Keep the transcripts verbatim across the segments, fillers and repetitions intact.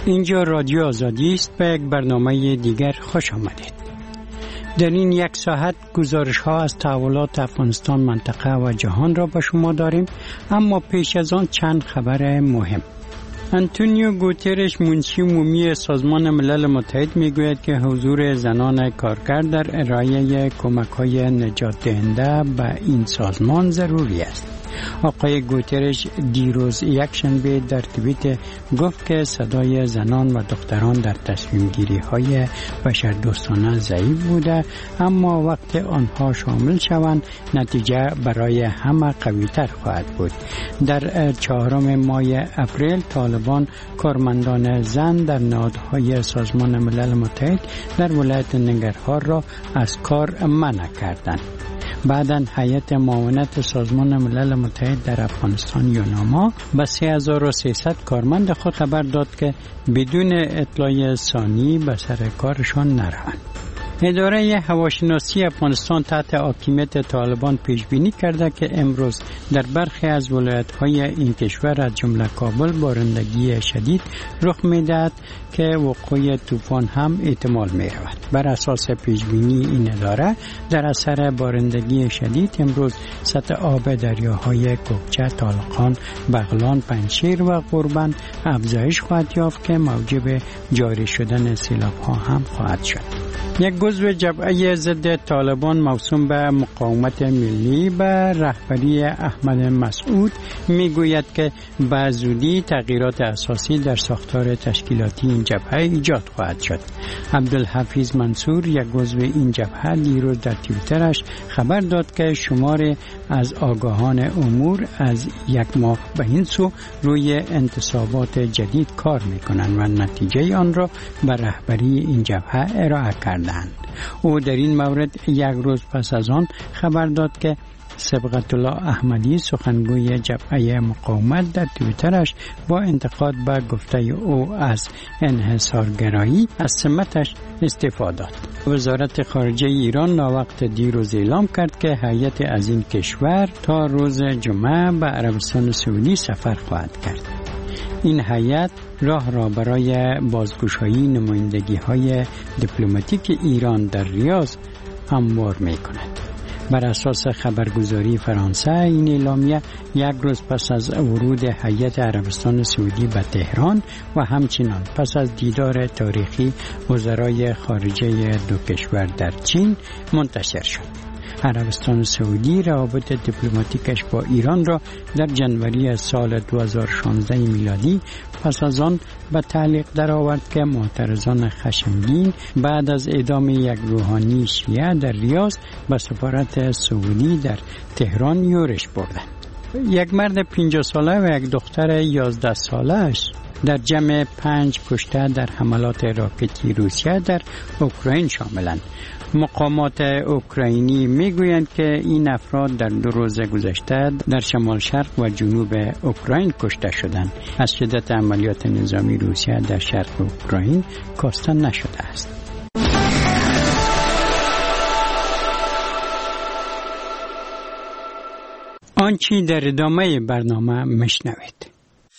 اینجا رادیو آزادی است. به یک برنامه دیگر خوش آمدید. در این یک ساعت گزارش ها از تحولات افغانستان، منطقه و جهان را به شما داریم، اما پیش از آن چند خبر مهم. انتونیو گوترش، منشی عمومی سازمان ملل متحد، میگوید که حضور زنان کارگر در ارائه کمک‌های نجات دهنده به این سازمان ضروری است. آقای گوترش دیروز یک شنبه در توییت گفت که صدای زنان و دختران در تصمیم گیری های بشردوستانه ضعیف بوده، اما وقت آنها شامل شوند نتیجه برای همه قوی‌تر خواهد بود. در چهارم ماه اپریل طالبان کارمندان زن در نهادهای سازمان ملل متحد در ولایت ننگرهار را از کار منع کردند. بعداً هیئت معاونت سازمان ملل متحد در افغانستان یوناما به سه هزار و سیصد کارمند خود خبر داد که بدون اطلاع ثانی به سر کارشان نروند. اداره هواشناسی افغانستان تحت حاکمیت طالبان پیش بینی کرده که امروز در برخی از ولایت‌های این کشور از جمله کابل بارندگی شدید رخ می‌دهد که وقوع طوفان هم احتمال می‌رود. بر اساس پیش بینی این اداره در اثر بارندگی شدید امروز سطح آب دریاهای کوکچه، طالقان، بغلان، پنجشیر و قربان افزایش خواهد یافت که موجب جاری شدن سیلاب‌ها هم خواهد شد. یک عضو جبهه ضد طالبان موسوم به مقاومت ملی به رهبری احمد مسعود میگوید که به زودی تغییرات اساسی در ساختار تشکیلاتی این جبهه ایجاد خواهد شد. عبدالحفیظ منصور، یک عضو این جبهه، دیروز در توییترش خبر داد که شمار از آگاهان امور از یک ماه به این سو روی انتصابات جدید کار میکنند و نتیجه آن را به رهبری این جبهه ارائه کردند. او در این مورد یک روز پس از آن خبر داد که صبغت الله احمدی، سخنگوی جبهه مقاومت، در توییترش با انتقاد به گفته او از انحصارگرایی از سمتش استعفا داد. وزارت خارجه ایران ناوقت دیروز اعلام کرد که هیئت از این کشور تا روز جمعه به عربستان سعودی سفر خواهد کرد. این هیئت راه را برای بازگشایی نمایندگی‌های دیپلماتیک ایران در ریاض هموار می‌کند. بر اساس خبرگزاری فرانسه این اعلامیه یک روز پس از ورود هیئت عربستان سعودی به تهران و همچنان پس از دیدار تاریخی وزرای خارجه دو کشور در چین منتشر شد. عربستان سعودی روابط دیپلماتیکش با ایران را در جنوری سال دو هزار و شانزده میلادی پس از آن به تعلیق درآورد که معترضان خشمگین بعد از اعدام یک روحانی شیعه در ریاض به سفارت سعودی در تهران یورش بردند. یک مرد پنجاه ساله و یک دختر یازده ساله‌اش در جمع پنج کشته در حملات راکتی روسیه در اوکراین شاملند. مقامات اوکراینی میگویند که این افراد در دو روز گذشته در شمال شرق و جنوب اوکراین کشته شدند. از شدت عملیات نظامی روسیه در شرق اوکراین کاسته نشده است. آنچه در ادامه برنامه میشنوید.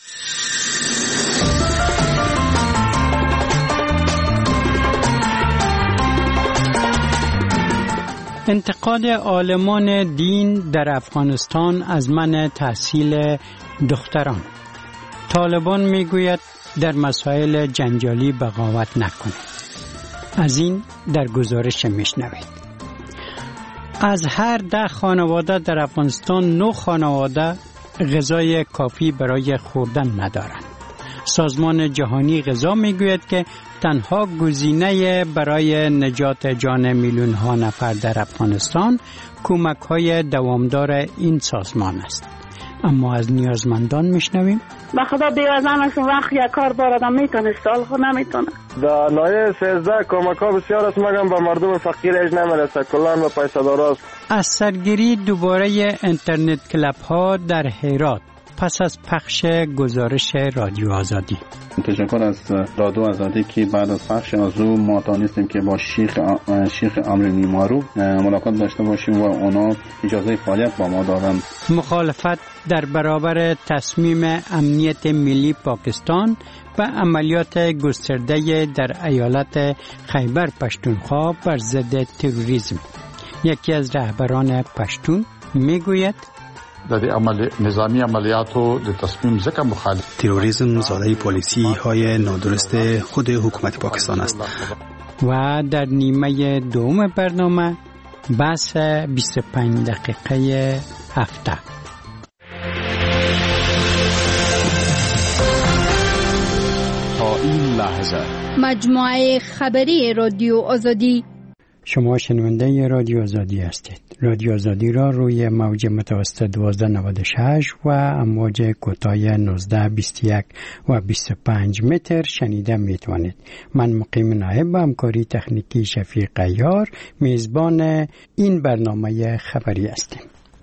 انتقاد عالمان دین در افغانستان از منع تحصیل دختران. طالبان میگوید در مسائل جنجالی بغاوت نکنید. از این در گزارش میشنوید. از هر ده خانواده در افغانستان نه خانواده غذای کافی برای خوردن ندارند. سازمان جهانی غذا میگوید که تنها گزینه برای نجات جان میلیون ها نفر در افغانستان کمک های دوامدار این سازمان است. اما از نیازمندان میشنویم. به خدا بیوزنش وقت یک کار باردم میتونه سال خود نمیتونه. در لایه سیزده کمک ها بسیار است مگم به مردم فقیر ایش نمیرسه، کلان به پیسه دار است. از سرگیری دوباره اینترنت کلاب ها در هرات پس از پخش گزارش رادیو آزادی. تشکر از رادیو آزادی که بعد از پخش از او ما تانستیم که با شیخ شیخ امری معروف ملاقات داشته باشیم و اونا اجازه فعالیت با ما دادند. مخالفت در برابر تصمیم امنیت ملی پاکستان و عملیات گسترده در ایالت خیبر پشتونخوا بر ضد تروریسم. یکی از رهبران پشتون میگوید در عمل نظامی عملیاتو د تصمیم زکه مخالف تروریسم زاده پالیسی های نادرست خود حکومت پاکستان است. و در نیمه دوم برنامه بحث بیست و پنج دقیقه هفته. تا این لحظه مجموعه خبری رادیو آزادی. شما شنونده رادیو آزادی هستید. رادیو آزادی را روی موج متوسط دوازده نود و شش و امواج کوتاه نوزده بیست و یک و بیست و پنج متر شنیده میتوانید. من مقیم نایب با همکاری تکنیکی شفیق عیار میزبان این برنامه خبری هستیم.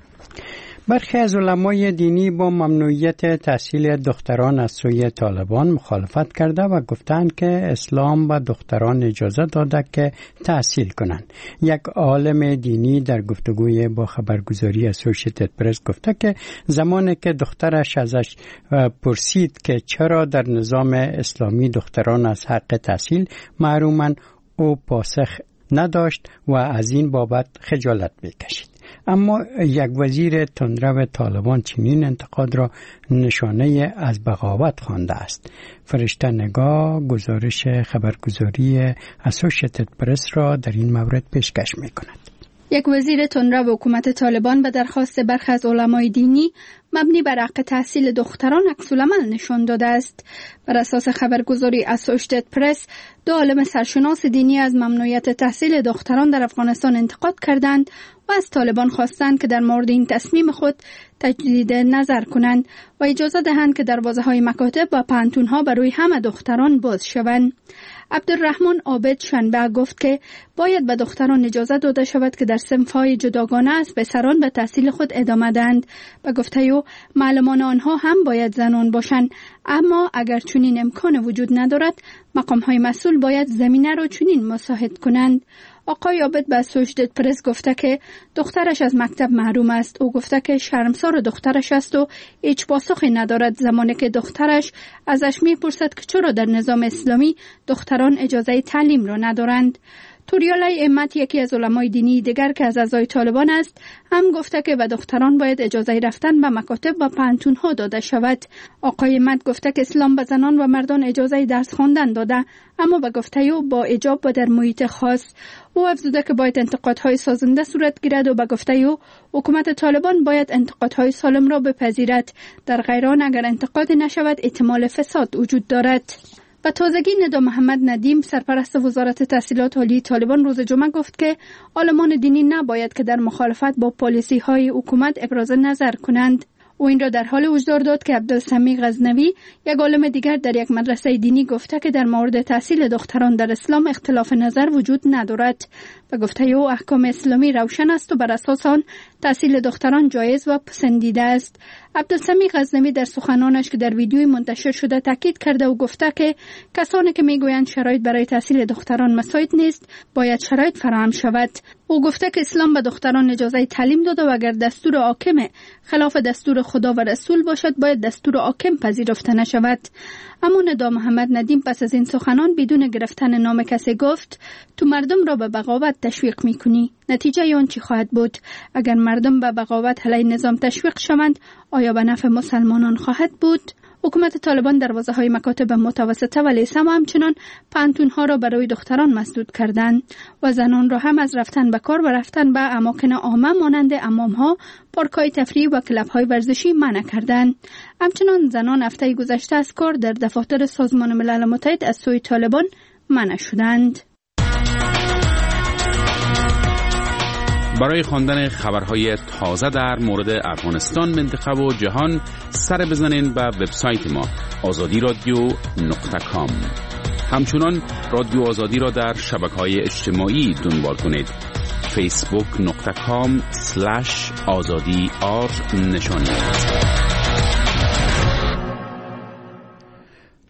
برخی از علمای دینی با ممنوعیت تحصیل دختران از سوی طالبان مخالفت کرده و گفتند که اسلام به دختران اجازه داده که تحصیل کنند. یک عالم دینی در گفتگوی با خبرگزاری اسوشیتد پرس گفته که زمانی که دخترش ازش پرسید که چرا در نظام اسلامی دختران از حق تحصیل محرومند، او پاسخ نداشت و از این بابت خجالت بکشید. اما یک وزیر تندرو طالبان چنین انتقاد را نشانه از بغاوت خوانده است. فرشته نگاه گزارش خبرگزاری اسوشیتد پرس را در این مورد پیشکش می کند. یک وزیر تندرو حکومت طالبان به درخواست برخی از علمای دینی مبنی بر حق تحصیل دختران عکس‌العمل نشان داده است. بر اساس خبرگزاری اسوشیتد پرس، دو عالم سرشناس دینی از ممنوعیت تحصیل دختران در افغانستان انتقاد کردند و از طالبان خواستند که در مورد این تصمیم خود تجدید نظر کنند و اجازه دهند که دروازه‌های مکاتب و پانتون‌ها برای همه دختران باز شوند. عبدالرحمن عابد شنبه گفت که باید به دختران اجازه داده شود که در صنف‌های جداگانه از پسران به تحصیل خود ادامه دهند. به گفته او معلمان آنها هم باید زنان باشند، اما اگر چنین امکان وجود ندارد مقام‌های مسئول باید زمینه را چنین مساعد کنند. آقای عابد به اسوشیتد پرس گفته که دخترش از مکتب محروم است. او گفته که شرمسار دخترش است و هیچ پاسخی ندارد زمانی که دخترش ازش میپرسد که چرا در نظام اسلامی دختران اجازه تعلیم را ندارند. توریالای امت، یکی از علمای دینی دیگر که از اعضای طالبان است، هم گفته که به دختران باید اجازه رفتن به مکاتب و پانتون‌ها داده شود. آقای امت گفته که اسلام به زنان و مردان اجازه درس خواندن داده، اما به گفته او با حجاب و در محیط خاص. او افزوده که باید انتقادهای سازنده صورت گیرد و به گفته او حکومت طالبان باید انتقادهای سالم را بپذیرد. در غیر آن اگر انتقاد نشود احتمال فساد وجود دارد. و تازگی ندا محمد ندیم، سرپرست وزارت تحصیلات عالی طالبان، روز جمعه گفت که عالمان دینی نباید که در مخالفت با پالیسی های حکومت ابراز نظر کنند. او این را در حال هشدار داد که عبدالسمیع غزنوی، یک عالم دیگر در یک مدرسه دینی، گفته که در مورد تحصیل دختران در اسلام اختلاف نظر وجود ندارد. و گفته او احکام اسلامی روشن است و بر اساس آن تحصیل دختران جایز و پسندیده است. عبدالسمیع غزنوی در سخنانش که در ویدیوی منتشر شده تاکید کرده و گفته که کسانی که میگویند شرایط برای تحصیل دختران مساعد نیست، باید شرایط فراهم شود. او گفته که اسلام به دختران اجازه تعلیم داده و اگر دستور حاکم خلاف دستور خدا و رسول باشد باید دستور حاکم پذیرفته نشود. اما ندا محمد ندیم پس از این سخنان بدون گرفتن نام کسی گفت تو مردم را به بغاوت تشویق میکنی. نتیجه آن چی خواهد بود؟ اگر مردم به بغاوت علیه نظام تشویق شوند آیا به نفع مسلمانان خواهد بود؟ حکومت طالبان دروازه‌های مکاتب متوسطه و لیسه و همچنان پانتون‌ها را برای دختران مسدود کردند و زنان را هم از رفتن به کار و رفتن به اماکن عامه مانند حمام‌ها، پارک‌های تفریحی و کلب‌های ورزشی منع کردند. همچنان زنان هفته گذشته از کار در دفاتر سازمان ملل متحد از سوی طالبان منع شدند. برای خواندن خبرهای تازه در مورد افغانستان، منطقه و جهان سر بزنین به وبسایت ما آزادی رادیو نقطه کام. همچنان رادیو آزادی را در شبکه‌های اجتماعی دنبال کنید. فیسبوک نقطه کام سلش آزادی آر نشانی.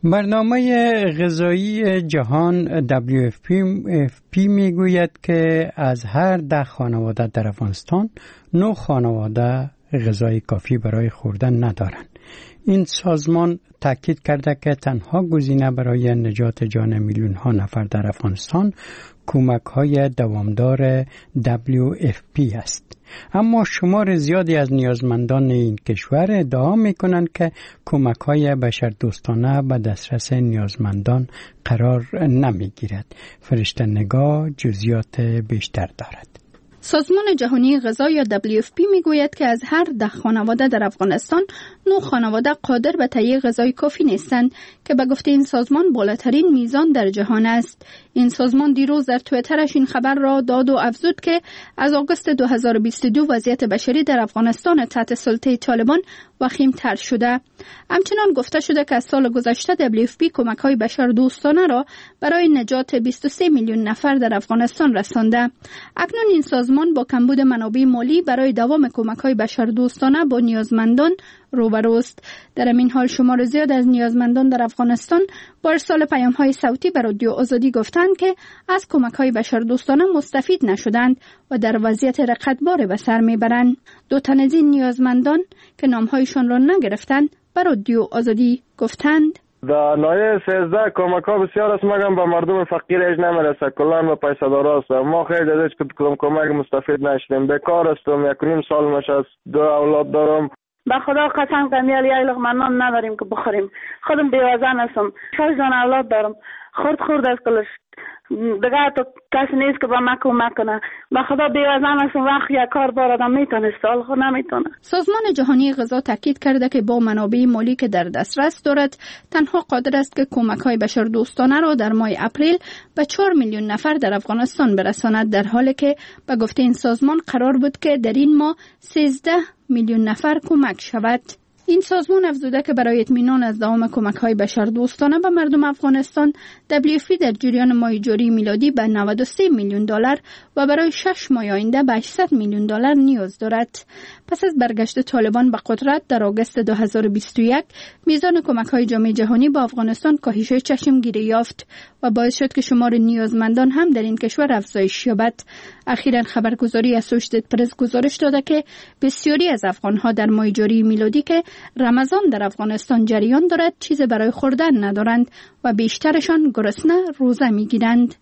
برنامه غذایی جهان دبلیو اف پی میگوید که از هر ده خانواده در افغانستان نه خانواده غذای کافی برای خوردن ندارند. این سازمان تاکید کرده که تنها گزینه برای نجات جان میلیون ها نفر در افغانستان کمک های دوامدار دبلیو اف پی است. اما شمار زیادی از نیازمندان این کشور ادعا می کنند که کمک های بشردوستانه به دسترس نیازمندان قرار نمی گیرد. فرشته نگاه جزئیات بیشتر دارد. سازمان جهانی غذا یا دبلیو اف پی میگوید که از هر ده خانواده در افغانستان نه خانواده قادر به تهیه غذای کافی نیستند که به گفته این سازمان بالاترین میزان در جهان است. این سازمان دیروز در توییترش این خبر را داد و افزود که از آگوست دو هزار و بیست و دو وضعیت بشری در افغانستان تحت سلطه طالبان وخیم‌تر شده. همچنان گفته شده که از سال گذشته دبلیو اف پی کمک‌های بشردوستانه را برای نجات بیست و سه میلیون نفر در افغانستان رسانده. اکنون این سازمان با کمبود منابع مالی برای دوام کمک‌های بشردوستانه با نیازمندان روبروست. در این حال شمار زیاد از نیازمندان در افغانستان با ارسال پیام‌های صوتی به رادیو آزادی گفتند که از کمک‌های بشردوستانه مستفید نشدند و در وضعیت رقتبار به سر میبرند. دو تن از این نیازمندان که نام‌هایشان را نگرفتند به رادیو آزادی گفتند در لایه سیزده کمک ها بسیار است مگم به مردم فقیر ایج نمیرسه، کلان به پیسه دار است. ما خیلی از کدوم کمک مستفید نشدیم. بیکار هستم، یک نیم سال مش است، دو اولاد دارم. به خدا قسم کنم یه لقمه نان نداریم که بخوریم. خودم بیوزن هستم، شش جان اولاد دارم. خورد خورد است کلش. دیگه تو کسی نیست که با ما کمک کنه. به خدا بیوزن هستم، وقت یک کار بار آدم میتونه سال خود نمیتونه. سازمان جهانی غذا تاکید کرده که با منابع مالی که در دسترس دارد تنها قادر است که کمک‌های بشردوستانه را در ماه اپریل به چهار میلیون نفر در افغانستان برساند، در حالی که به گفته این سازمان قرار بود که در این ماه سیزده میلیون نفر کمک شود. این سازمان افزوده که برای اطمینان از دوام کمک‌های بشردوستانه به مردم افغانستان دبلیو اف پی در جریان ماه جاری میلادی به نود و سه میلیون دلار و برای شش ماه آینده به هشتصد میلیون دلار نیاز دارد. پس از برگشت طالبان به قدرت در آگوست دو هزار و بیست و یک میزان کمک‌های جامعه جهانی به افغانستان کاهش چشمگیری یافت و باعث شد که شمار نیازمندان هم در این کشور افزایش یابد. اخیراً خبرگزاری اسوشیتد پرس گزارش داده که بسیاری از افغان‌ها در ماه جاری میلادی که رمضان در افغانستان جریان دارد چیز برای خوردن ندارند و بیشترشان گرسنه روزه میگیرند.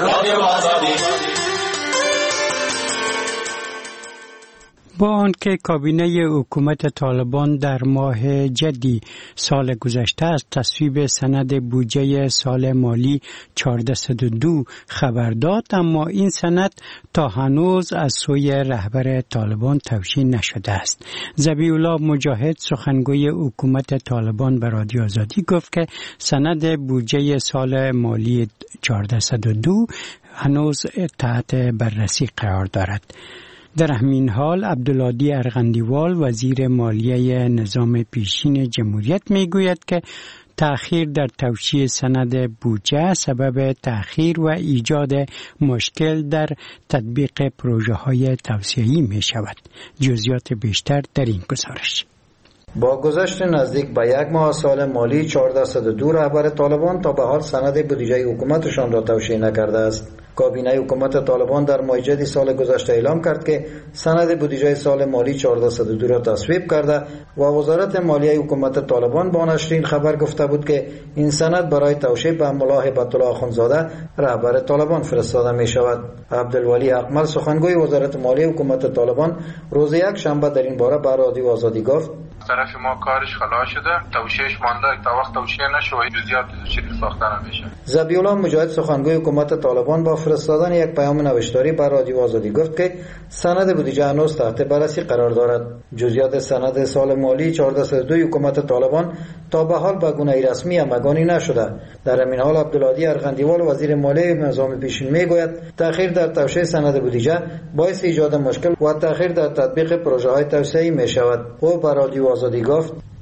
با آنکه کابینه حکومت طالبان در ماه جدی سال گذشته از تصویب سند بودجه سال مالی چهارصد و دو خبر داد، اما این سند تا هنوز از سوی رهبر طالبان توشیح نشده است. ذبیح الله مجاهد سخنگوی حکومت طالبان به رادیو آزادی گفت که سند بودجه سال مالی چهارصد و دو هنوز تحت بررسی قرار دارد. در همین حال عبدالهادی ارغندیوال وزیر مالیه نظام پیشین جمهوریت میگوید که تأخیر در توشیح سند بودجه سبب تأخیر و ایجاد مشکل در تطبیق پروژه های توسعه‌ای می شود. جزئیات بیشتر در این گزارش. با گذشت نزدیک به یک ماه سال مالی چهارصد و دو رهبر طالبان تا به حال سند بودجه حکومتشان را توشیح نکرده است. کابینه حکومت طالبان در ماه جدی سال گذشته اعلام کرد که سند بودجه سال مالی چهارصد و دو را تصویب کرده و وزارت مالیه حکومت طالبان با نشرین خبر گفته بود که این سند برای توشیح به ملا هیبت الله اخندزاده رهبر طالبان فرستاده می شود. عبدالولی اقمل سخنگوی وزارت مالیه حکومت طالبان روز یک شنبه در این باره به رادیو آزادی گفت طرف ما کارش خلاص شده، توشیحش مانده، تا وقت توشیح نشه و جزئیات شکل ساخته نمیشه. ذبیح الله مجاهد سخنگوی حکومت طالبان با فرستادن یک پیام نوشتاری بر رادیو آزادی گفت که سند بودجه هنوز تحت بررسی قرار دارد. جزئیات سند سال مالی چهارصد و دو حکومت طالبان تا به حال به گونه رسمی مگانی نشده. در همین حال عبدالهادی ارغندیوال وزیر مالیه نظام پیشین میگوید تأخیر در توشیح سند بودجه باعث ایجاد مشکل و تأخیر در تطبیق پروژه های توسعه‌ای می شود. او بر رادیو آزادی گفت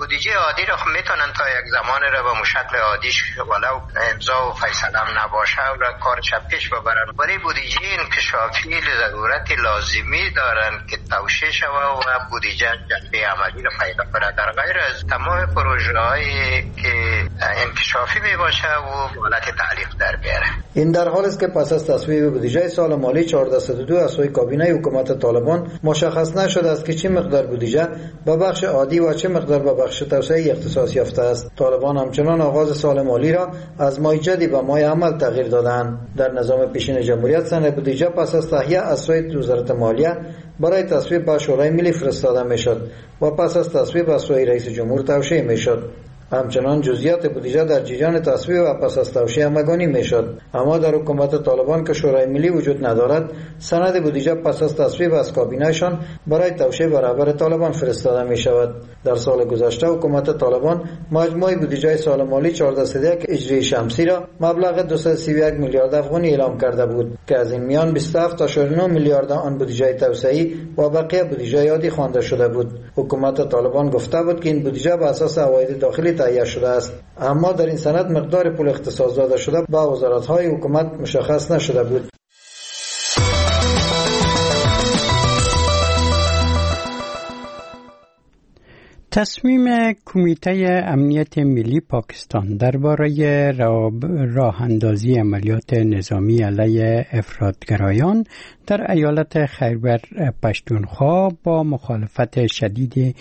بودجه عادی را میتونن تا یک زمان را به شکل عادیش ولو امضا و فیصله هم نباشه و کارش پیش ببرن. برای بودجه انکشافی ضرورت لازمی دارن که توسعه شود و بودجه جنبه عملی را پیدا کنه. در غیر از تمام پروژه هایی که انکشافی می باشه و حالت تعلیق در بیاره. این در حال است که پس از تصویب بودجه سال مالی چهارصد و صد و دو از سوی کابینه حکومت طالبان مشخص نشده است که چه مقدار بودجه به بخش عادی و چه مقدار به بخش توسعه اختصاص یافته است. طالبان همچنان آغاز سال مالی را از ماه جدی به ماه عمل تغییر دادند. در نظام پیشین جمهوریت سند بودجه پس از تهیه از سوی وزارت مالیه برای تصویب به شورای ملی فرستاده میشد و پس از تصویب از سوی رئیس جمهور توشیح میشد. همچنان جزئیات بودجه در جریان تصویب و پس از توشیح همگانی میشد. اما در حکومت طالبان که شورای ملی وجود ندارد، سند بودجه پس از تصویب از کابینهشان برای توشیح به رهبر طالبان فرستاده می شود. در سال گذشته حکومت طالبان مجموع بودجه سال مالی چهارصد و سی و یک هجری شمسی را مبلغ دویست و سی و یک میلیارد افغانی اعلام کرده بود که از این میان بیست و هفت ممیز نه میلیارد آن بودجه توسعه‌ای و بقیه بودجه عادی خوانده شده بود. حکومت طالبان گفته بود که این بودجه بر اساس عواید داخلی تهیه شده است، اما در این سند مقدار پول اختصاص داده شده به وزارت‌های حکومت مشخص نشده بود. تصمیم کمیته امنیت ملی پاکستان درباره راه اندازی عملیات نظامی علیه افراطگرایان در ایالت خیبر پشتونخوا با مخالفت شدید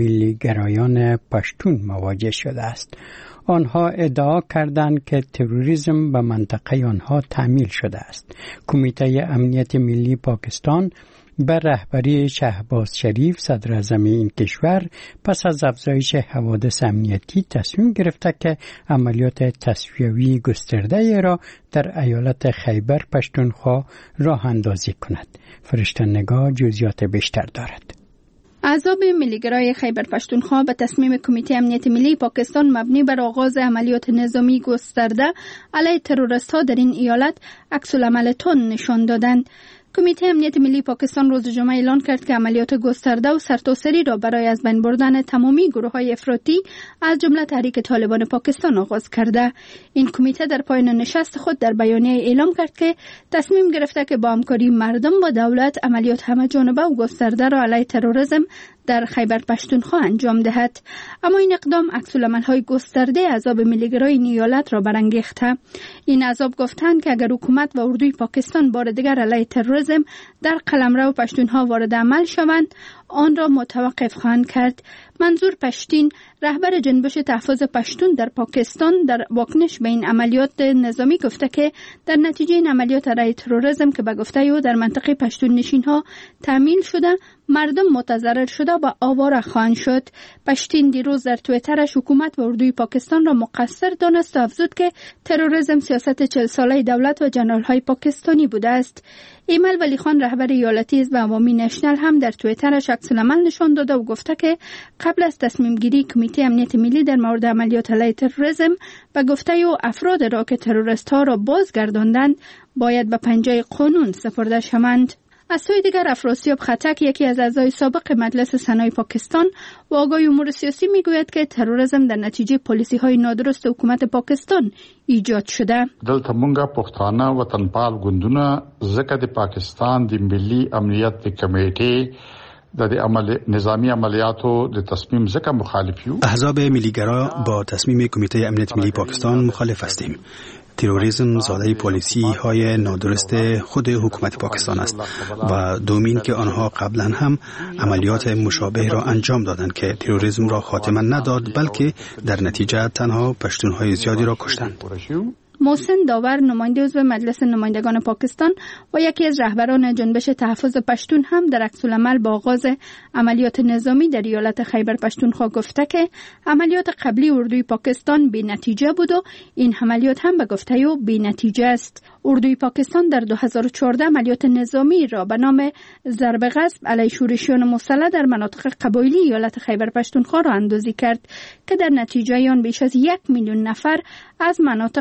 ملیگرایان پشتون مواجه شده است. آنها ادعا کردند که تروریسم به منطقه آنها تعمیل شده است. کمیته امنیت ملی پاکستان به رهبری شهباز شریف صدر اعظم این کشور پس از افزایش حوادث امنیتی تصمیم گرفته که عملیات تصفیوی گسترده را در ایالت خیبر پشتونخوا راه اندازی کند. فرشته نگاه جزئیات بیشتر دارد. احزاب ملیگرای خیبر پشتونخوا به تصمیم کمیته امنیت ملی پاکستان مبنی بر آغاز عملیات نظامی گسترده علیه تروریست‌ها در این ایالت عکس‌العمل تند نشان دادند. کمیته امنیت ملی پاکستان روز جمعه اعلان کرد که عملیات گسترده و سرتاسری را برای از بین بردن تمامی گروه‌های افراطی از جمله تحریک طالبان پاکستان آغاز کرده. این کمیته در پایان نشست خود در بیانیه اعلام کرد که تصمیم گرفته که با همکاری مردم و دولت عملیات همه‌جانبه و گسترده را علیه تروریسم در خیبر پشتونخوا انجام دهد. اما این اقدام عکس‌العمل‌های گسترده احزاب ملیگرای این ایالت را برانگیخته. این احزاب گفتند که اگر حکومت و اردوی پاکستان بار دیگر علیه تروریسم در قلمرو پشتونها وارد عمل شوند، آن را متوقف خواهند کرد. منظور پشتین، رهبر جنبش تحفظ پشتون در پاکستان، در واکنش به این عملیات نظامی گفته که در نتیجه این عملیات علیه تروریسم که به گفته او در منطقه پشتون نشین‌ها تعمیل شده، مردم متضرر شده و آواره خواهند شد. پشتین دیروز در توییترش حکومت و اردوی پاکستان را مقصر دانست و افزود که تروریسم سیاست چهل ساله دولت و جنرال‌های پاکستانی بوده است. ایمل ولی خان رهبر ایالتی حزب عوامی نشنل هم در توییترش عکس‌العمل نشان داده و گفته که قبل از تصمیم گیری کمیته امنیت ملی در مورد عملیات علیه تروریسم به گفته او افراد را که تروریست ها را بازگرداندند باید به پنجه قانون سپرده شوند. از سوی دیگر افراسیاب خطک، یکی از اعضای سابق مجلس سنای پاکستان و آگاه امور سیاسی، میگوید که تروریسم در نتیجه پالیسی های نادرست حکومت پاکستان ایجاد شده. دلته مونږه پښتانه وطنپال ګوندونه ځکه د پاکستان د ملي امنیت کمیټې د عمل نظامی عملیاتو د تصمیم ځکه مخالف یو. احزاب ملیگرا با تصمیم کمیته امنیت ملی پاکستان مخالف هستیم. تروریسم زاده پالیسی های نادرست خود حکومت پاکستان است و دومین که آنها قبلا هم عملیات مشابه را انجام دادند که تروریسم را خاتمه نداد، بلکه در نتیجه تنها پشتونهای زیادی را کشتند. محسن داور، نماینده عضو مجلس نمایندگان پاکستان و یکی از رهبران جنبش تحفظ پشتون، هم در عکس‌العمل با آغاز عملیات نظامی در ایالت خیبر پشتونخوا گفته که عملیات قبلی اردوی پاکستان بی نتیجه بود و این عملیات هم به گفته او بی نتیجه است. اردوی پاکستان در دو هزار و چهارده عملیات نظامی را به نام ضرب غصب علیه شورشیان مسلح در مناطق قبایلی ایالت خیبر پشتونخوا را اندازی کرد که در نتیجه آن بیش از یک میلیون نفر از مناطقشان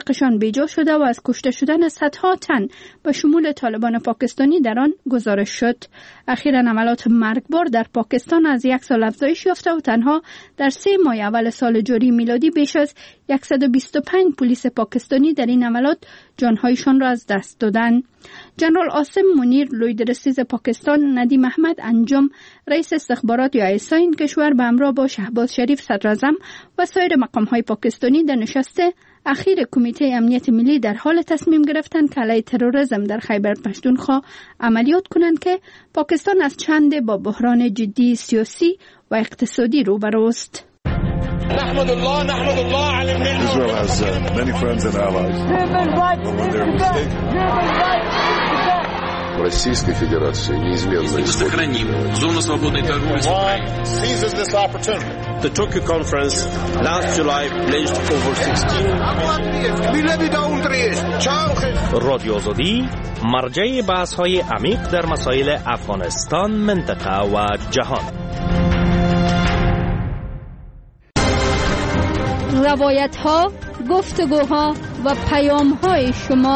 بیجا شده و از کشته شدن صدها تن به شمول طالبان پاکستانی در آن گزارش شد. اخیراً عملیات مرگبار در پاکستان از یک سال افزایش یافته و تنها در سه ماه اول سال جاری میلادی بیش از صد و بیست و پنج پلیس پاکستانی در این عملیات جانهایشان را از دست دادند. جنرال عاصم منیر لوی درستیز پاکستان، ندیم احمد انجم رئیس استخبارات یا ایسا این کشور به همراه با شهباز شریف صدراعظم و سایر مقام‌های پاکستانی در نشست اخیر کمیته امنیت ملی در حال تصمیم گرفتن که علیه تروریسم در خیبر پختونخوا عملیات کنند که پاکستان از چند با بحران جدی سیاسی و اقتصادی روبروست. نحمد الله نحمد الله على النعمة. Israel has uh, many friends and allies. When they're mistaken. Российской Федерации неизменно сохраним зону свободной торговли с Украиной. Seizes this opportunity. The Tokyo conference last July pledged over sixteen. رادیو آزادی مرجع بحث‌های عمیق در مسائل افغانستان، منطقه و جهان. روایت‌ها، گفتگوها و پیام‌های شما.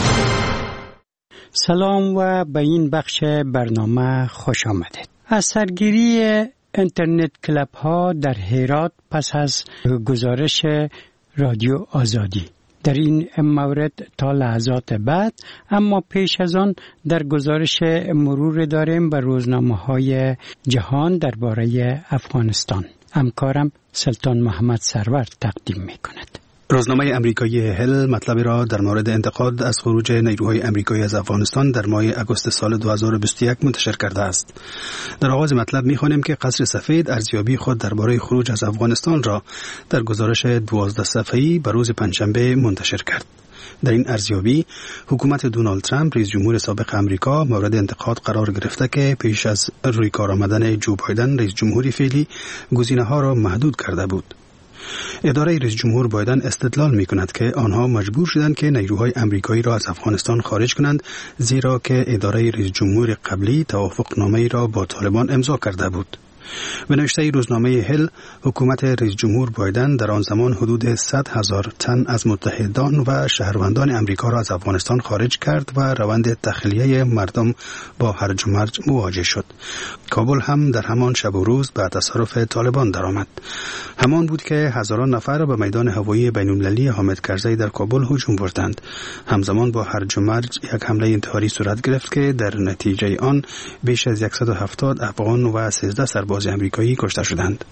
سلام و به این بخش برنامه خوش آمدید. از سرگیری اینترنت کلاب ها در هرات پس از گزارش رادیو آزادی در این مورد تا لحظات بعد، اما پیش از آن در گزارش مرور داریم به روزنامه های جهان درباره افغانستان. همکارم سلطان محمد سرور تقدیم می کند. روزنامه امریکایی هل مطلب را در مورد انتقاد از خروج نیروهای امریکایی از افغانستان در ماه اگست سال دو هزار و بیست و یک منتشر کرده است. در آغاز مطلب می‌خوانیم که قصر سفید ارزیابی خود درباره خروج از افغانستان را در گزارش دوازده صفحه‌ای به روز پنجشنبه منتشر کرد. در این ارزیابی حکومت دونالد ترامپ رئیس جمهور سابق امریکا مورد انتقاد قرار گرفته که پیش از روی کار آمدن جو بایدن رئیس جمهوری فعلی گزینه‌ها را محدود کرده بود. اداره رئیس جمهور بایدن استدلال می کند که آنها مجبور شدند که نیروهای امریکایی را از افغانستان خارج کنند، زیرا که اداره رئیس جمهور قبلی توافقنامه‌ای را با طالبان امضا کرده بود. به نوشته روزنامه هل، حکومت رئیس جمهور بایدن در آن زمان حدود صد هزار تن از متحدان و شهروندان امریکا را از افغانستان خارج کرد و روند تخلیه مردم با هرج و مرج مواجه شد. کابل هم در همان شب و روز به تصرف طالبان درآمد. همان بود که هزاران نفر به میدان هوایی بین‌المللی حامد کرزی در کابل هجوم بردند. همزمان با هرج و مرج یک حمله انتحاری صورت گرفت که در نتیجه آن بیش از صد و هفتاد افغان و سیزده سرباز امریکایی کشته شدند.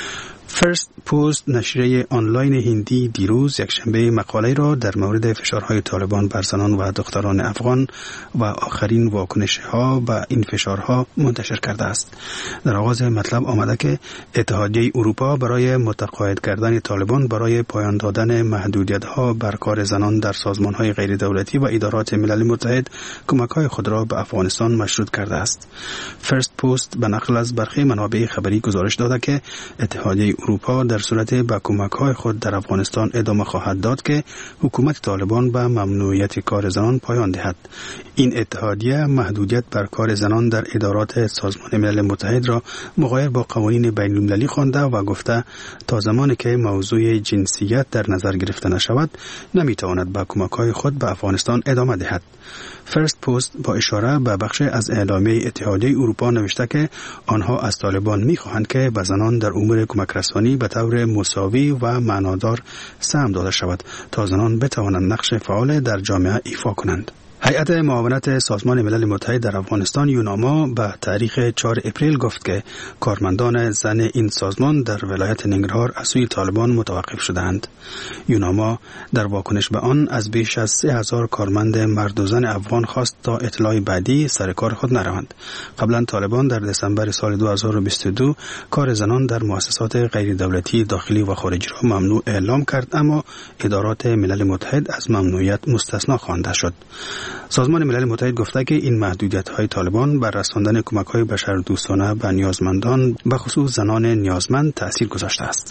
فرست پست نشریه آنلاین هندی دیروز یکشنبه مقاله را در مورد فشارهای طالبان بر زنان و دختران افغان و آخرین واکنش‌ها به این فشارها منتشر کرده است. در آغاز مطلب آمده که اتحادیه اروپا برای متقاعد کردن طالبان برای پایان دادن محدودیت‌ها بر کار زنان در سازمان‌های غیر دولتی و ادارات ملل متحد کمک‌های خود را به افغانستان مشروط کرده است. فرست پست به نقل از برخی منابع خبری گزارش داده که اتحادیه اروپا در صورت به کمک‌های خود در افغانستان ادامه خواهد داد که حکومت طالبان به ممنوعیت کار زنان پایان دهد. این اتحادیه محدودیت بر کار زنان در ادارات سازمان ملل متحد را مغایر با قوانین بین‌المللی خوانده و گفته تا زمانی که موضوع جنسیت در نظر گرفته نشود نمیتواند به کمک‌های خود به افغانستان ادامه دهد. فرست پست با اشاره به بخش از اعلامیه اتحادیه اروپا نوشته که آنها از طالبان می‌خواهند که به زنان در امور کمک رسانی به طور مساوی و معنادار سهم داده شود تا زنان بتوانند نقش فعال در جامعه ایفا کنند. هیئت معاونت سازمان ملل متحد در افغانستان یوناما به تاریخ چهارم اپریل گفت که کارمندان زن این سازمان در ولایت ننگرهار از سوی طالبان متوقف شدند. یوناما در واکنش به آن از بیش از سه هزار کارمند مرد و زن افغان خواست تا اطلاع بعدی سر کار خود نروند. قبلا طالبان در دسامبر سال دو هزار و بیست و دو کار زنان در مؤسسات غیر دولتی داخلی و خارجی را ممنوع اعلام کرد، اما ادارات ملل متحد از ممنوعیت مستثنا خوانده شد. سازمان ملل متحد گفته که این محدودیت‌های طالبان بر رساندن کمک‌های بشردوستانه به نیازمندان به خصوص زنان نیازمند تأثیر گذاشته است.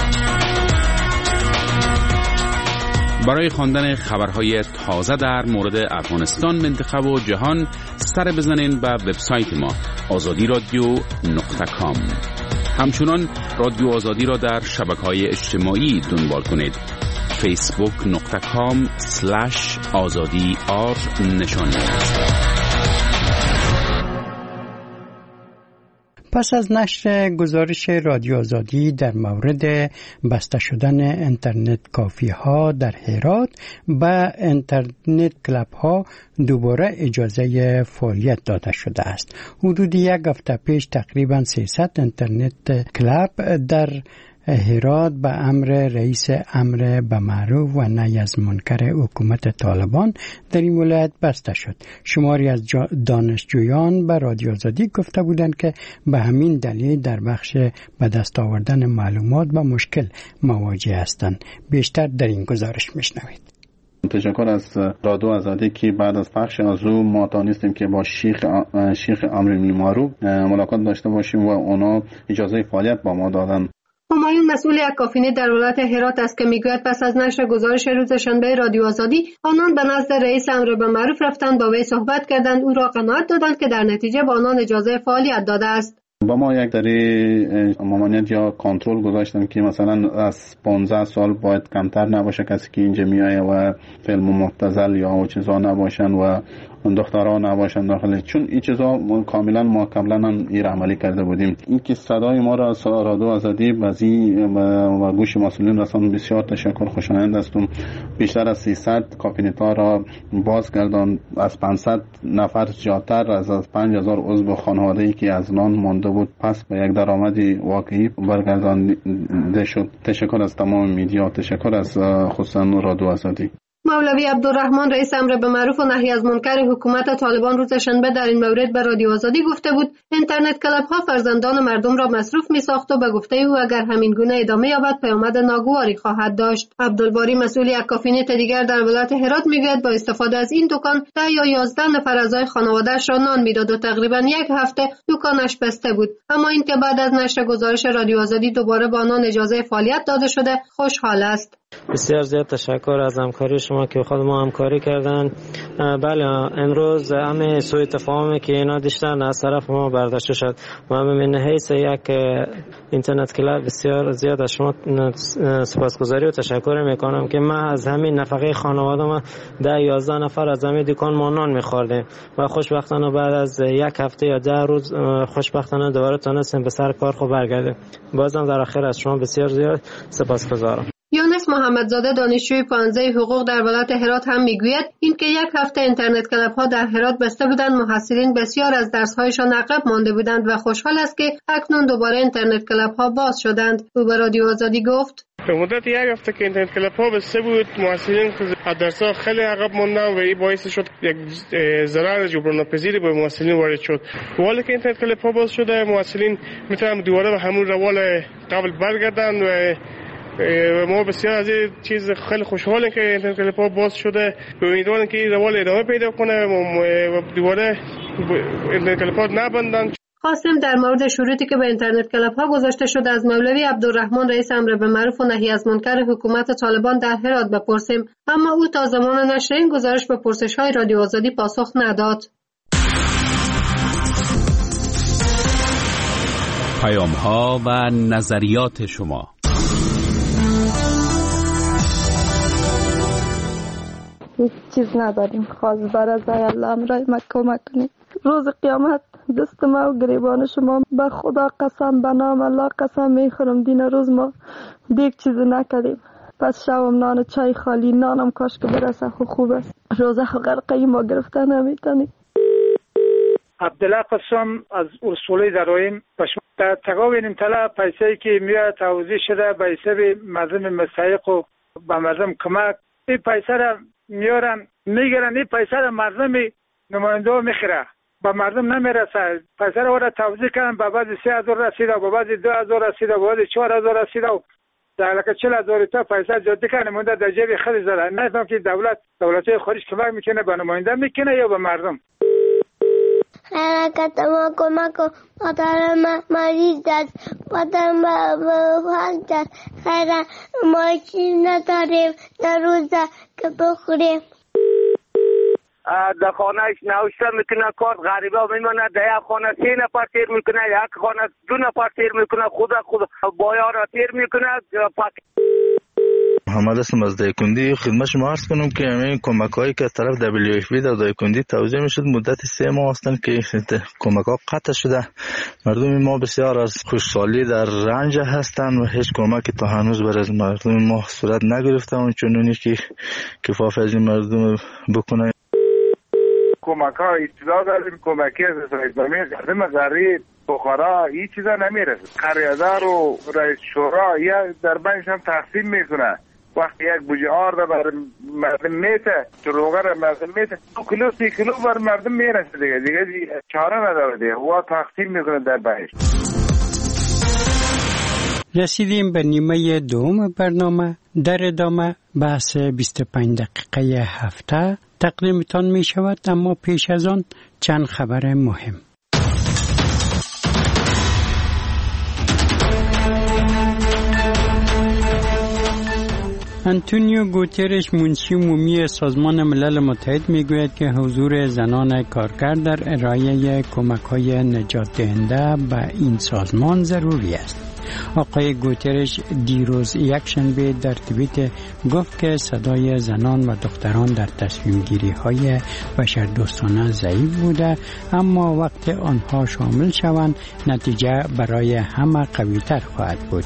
برای خواندن خبرهای تازه در مورد افغانستان، منطقه و جهان سر بزنین به وبسایت ما آزادی رادیو نقطه کام. همچنان رادیو آزادی را در شبکه‌های اجتماعی دنبال کنید. فیسبوک نقطه کام سلش آزادی آر نشان می‌دهد. پس از نشر گزارش رادیو آزادی در مورد بسته شدن اینترنت کافی ها در هرات به اینترنت کلاب ها دوباره اجازه فعالیت داده شده است. حدود یک هفته پیش تقریبا سیصد اینترنت کلاب در هرات به امر رئیس امر به معروف و نهی از منکر حکومت طالبان در این ولایت بسته شد. شماری از دانشجویان به رادیو آزادی گفته بودند که به همین دلیل در بخش به دست آوردن معلومات با مشکل مواجه هستند. بیشتر در این گزارش میشنوید. تشکر از رادیو آزادی که بعد از پخش از او ما تانستیم که با شیخ شیخ امر معروف ملاقات داشته باشیم و اونا اجازه فعالیت با ما دادن. همایون مسئول یک کافینه در ولایت هرات است که میگوید پس از نشر گزارش روز شنبه رادیو آزادی آنان به نزد رئیس امر به معروف رفتند، با وی صحبت کردند، او را قناعت دادند که در نتیجه به آنان اجازه فعالیت داده است. با ما یک دری ممانعت یا کنترل گذاشتن که مثلا از پانزده سال باید کمتر نباشه کسی که اینجا میایه و فیلم مبتذل یا چیزا نباشن و دخترها نباشن داخل، چون این چیزا کاملا ما قبلا این عملی کرده بودیم. این که صدای ما را از رادیو آزادی بازی و گوش مسئولین رسان بسیار تشکر خوشایند است. بیشتر از سیصد کافینتا را باز کردند، از پانصد نفر زیادتر از پنج هزار عضو خانواده‌ای که از نان مانده بود پس به یک درآمدی واقعی برگردانده شد. تشکر از تمام میدیا، تشکر از خصوصا رادیو آزادی. مولوی عبدالرحمن رئیس امر به معروف و نهی از منکر حکومت طالبان روز شنبه در این مورد به رادیو آزادی گفته بود اینترنت کلاب ها فرزندان مردم را مصروف می ساخت و به گفته او اگر همین گونه ادامه یابد پیامد ناگواری خواهد داشت. عبدالباری مسئول یک کافینت دیگر در ولایت هرات میگوید با استفاده از این دکان ده یا یازده نفر اعضای خانواده‌اش را نان میداد و تقریبا یک هفته دکانش بسته بود، اما اینکه بعد از نشر گزارش رادیو آزادی دوباره با آنان اجازه فعالیت داده شده خوشحال است. بسیار زیاد تشکر از همکاری شما که خود ما همکاری کردن. بله امروز همه سوء تفاهمی که اینا داشتن از طرف ما برداشته شد. ما من حیث یک اینترنت کلاب بسیار زیاد از شما سپاسگزاری و تشکر میکنم که ما از همین نفقه خانواده ما ده یازده نفر از همین دکان ما نان میخوردیم و خوشبختانه بعد از یک هفته یا ده روز خوشبختانه دوباره تونستیم به سر کار خوب برگردیم. بازم در آخر از شما بسیار زیاد سپاسگزارم. یونس محمدزاده دانشجوی پانزده حقوق در ولایت هرات هم میگوید اینکه یک هفته اینترنت کلاب ها در هرات بسته بودند، محصلین بسیار از درس هایشان عقب مانده بودند و خوشحال است که اکنون دوباره اینترنت کلاب ها باز شدند. او به رادیو آزادی گفت به مدت یک هفته که اینترنت کلاب ها بسته بود محصلین از درس ها خیلی عقب ماندند و این باعث شد یک ضرر جبران ناپذیری به محصلین وارد شد. ولی که اینترنت کلاب ها باز شده محصلین میتونن دوباره به همون روال قبل برگردند و ما بسیار از این چیز خیلی خوشحالیم که اینترنت کلاب ها باز شده. امیدوارم که این روال ادامه پیدا کنه و دوباره اینترنت کلاب ها نبندن. خواستیم در مورد شروطی که به اینترنت کلاب ها گذاشته شده از مولوی عبدالرحمن رئیس امر به معروف و نهی از منکر حکومت طالبان در هرات بپرسیم، اما او تا زمان نشر این گزارش به پرسش های رادیو آزادی پاسخ نداد. پیام ها و نظریات شما. هیچ چیز نداریم، خواست برای الله امرای ما کمک کنید. روز قیامت دست ما و گریبان شما به خدا قسم، به نام الله قسم میخورم دین روز ما دیگه چیزی نکردیم. پس شوم نان چای خالی نانم کاش که برسه خو خوب است. روزه غرقه ما گرفته نمیتونی. عبدالله قسم از اصولی درایم در تقاوین طلا پیسه‌ای که میاد توضیح شده به حساب مردم مستحق و به مردم کمک، این پیسه را میارن میگیرن، این پیسه را مردم نماینده میخره به مردم نمیرسه. پیسه را ورا توضیح کردن به بعد سه هزار رسیده، به بعد دو هزار رسیده، به بعد چهار هزار رسیده و در لکه چهل هزار تا پیسه جاده کنه مونده در جیب خیلی زده. نمیدونم که دولت دولت‌های خارج کمک میکنه به نماینده میکنه یا به مردم. حرکت ما کمک و مادر ما مریض است، مادر ما بحال است، خیلی ما چیز نداریم در روزه که بخوریم. در خانهش نوشته میکنه کارت غریبه میمونه، در یک خانه سه نفر تیر میکنه، یک خانه دو نفر تیر میکنه، خود خود بایا را تیر میکنه. محمد هستم از دایکندی. خدمت شما عرض کنم که همین کمک‌هایی که از طرف دبلیو اف پی در دایکندی توزیع میشد مدت سه ماه هستند که کمک‌ها قطع شده. مردم ما بسیار از خوشحالی در رنج هستند و هیچ کمکی تا هنوز بر از مردم ما صورت نگرفته اون چنونی که کفاف از این مردم بکنه. کمک‌ها ابتدا داریم کمکی از اسرائیل مردم غریب بخارا هیچ چیزا نمیرسه. قریادار و رئیس شورا یا در بینش هم تقسیم میکنه. وقتی یک بوجه آرد بر مردم میته تو روغر مردم میته دو کیلو سی کیلو بر مردم میرسه دیگه دیگه, دیگه چاره نداره دیگه و تقسیم میکنه در بینش. رسیدیم به نیمه دوم برنامه. در ادامه بحث بیست و پنج دقیقه هفته تقدیمتان می شود، اما پیش از آن چند خبر مهم. آنتونیو گوترش منشی عمومی سازمان ملل متحد میگوید که حضور زنان کارگر در ارائه کمک‌های نجات دهنده به این سازمان ضروری است. آقای گوترش دیروز یک شنبه در توییت گفت که صدای زنان و دختران در تصمیم گیری های بشردوستانه ضعیف بوده، اما وقت آنها شامل شوند نتیجه برای همه قوی تر خواهد بود.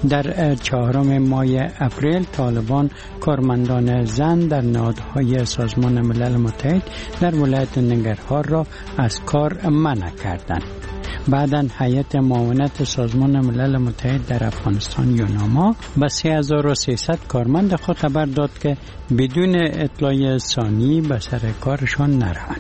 در چهارم ماه اپریل طالبان کارمندان زن در نهادهای سازمان ملل متحد در ولایت ننگرهار را از کار منع کردند. بعداً هیئت معاونت سازمان ملل متحد در افغانستان یوناما به سه هزار و سیصد کارمند خود خبر داد که بدون اطلاع ثانی به سر کارشان نروند.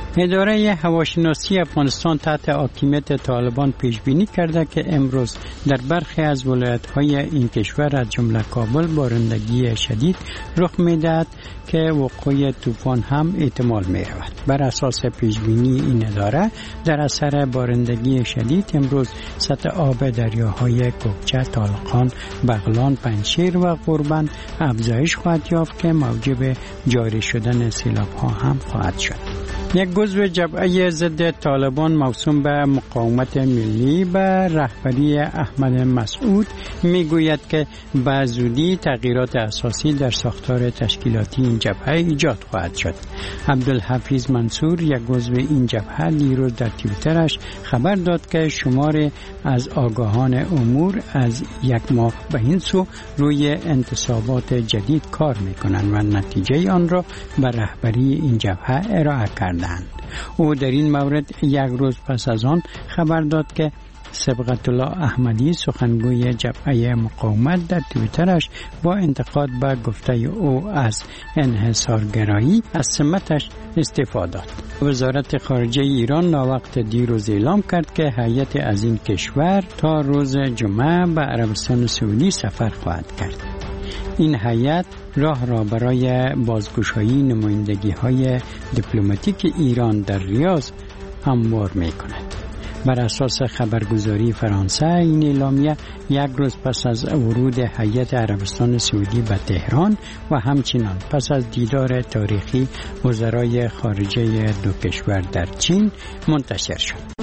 اداره هواشناسی افغانستان تحت حاکمیت طالبان پیش بینی کرده که امروز در برخی از ولایت‌های این کشور از جمله کابل بارندگی شدید رخ می‌دهد که وقوع طوفان هم احتمال می‌رود. بر اساس پیش بینی این اداره در اثر بارندگی شدید امروز سطح آب دریاهای کوکچه، طالقان، بغلان، پنجشیر و قربان افزایش خواهد یافت که موجب جاری شدن سیلاب‌ها هم خواهد شد. یک عضو جبهه ضد طالبان موسوم به مقاومت ملی به رهبری احمد مسعود میگوید که به زودی تغییرات اساسی در ساختار تشکیلاتی این جبهه ایجاد خواهد شد. عبدالحفیظ منصور، یک عضو این جبهه، دیروز در توییترش خبر داد که شمار از آگاهان امور از یک ماه به این سو روی انتصابات جدید کار میکنند و نتیجه آن را به رهبری این جبهه ارائه کردند. او در این مورد یک روز پس از آن خبر داد که صبغت الله احمدی، سخنگوی جبهه مقاومت، در توییترش با انتقاد به گفته او از انحصارگرایی از سمتش استعفا داد. وزارت خارجه ایران ناوقت دیروز اعلام کرد که هیئت از این کشور تا روز جمعه به عربستان سعودی سفر خواهد کرد. این هیئت راه را برای بازگشایی نمایندگی‌های دیپلماتیک ایران در ریاض هموار می‌کند. بر اساس خبرگزاری فرانسه این اعلامیه یک روز پس از ورود هیئت عربستان سعودی به تهران و همچنان پس از دیدار تاریخی وزرای خارجه دو کشور در چین منتشر شد.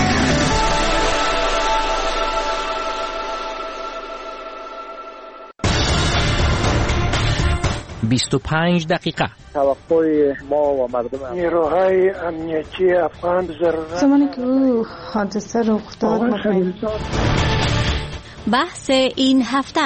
بیست و پنج دقیقه. توقع ما و مردم نیروهای امنیتی افغان ضرورت زمانی که او حادثه رخ داد بحث این هفته.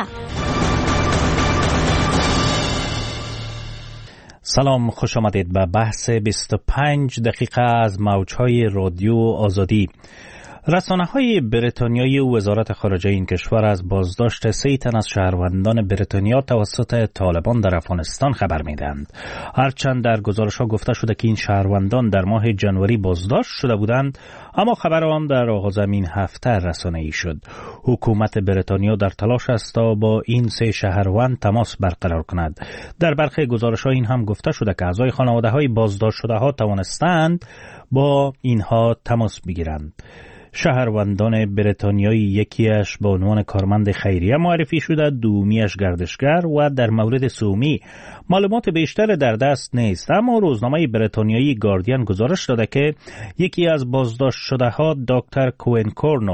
سلام، خوش آمدید به بحث بیست و پنج دقیقه از موجهای رادیو آزادی. رسانه‌های بریتانیایی و وزارت خارجه این کشور از بازداشت سه تن از شهروندان بریتانیا توسط طالبان در افغانستان خبر می‌دهند. هرچند در گزارش‌ها گفته شده که این شهروندان در ماه ژانویه بازداشت شده بودند، اما خبر آن در آغاز این هفته رسانه‌ای شد. حکومت بریتانیا در تلاش است تا با این سه شهروند تماس برقرار کند. در برخی گزارش‌ها این هم گفته شده که اعضای خانواده‌های بازداشت شده‌ها توانستند با اینها تماس بگیرند. شهروندان بریتانیایی، یکیش با عنوان کارمند خیریه معرفی شده، دومیش گردشگر و در مورد سومی معلومات بیشتر در دست نیست. اما روزنامه بریتانیایی گاردین گزارش داده که یکی از بازداشت شده ها دکتر کوین کورنل،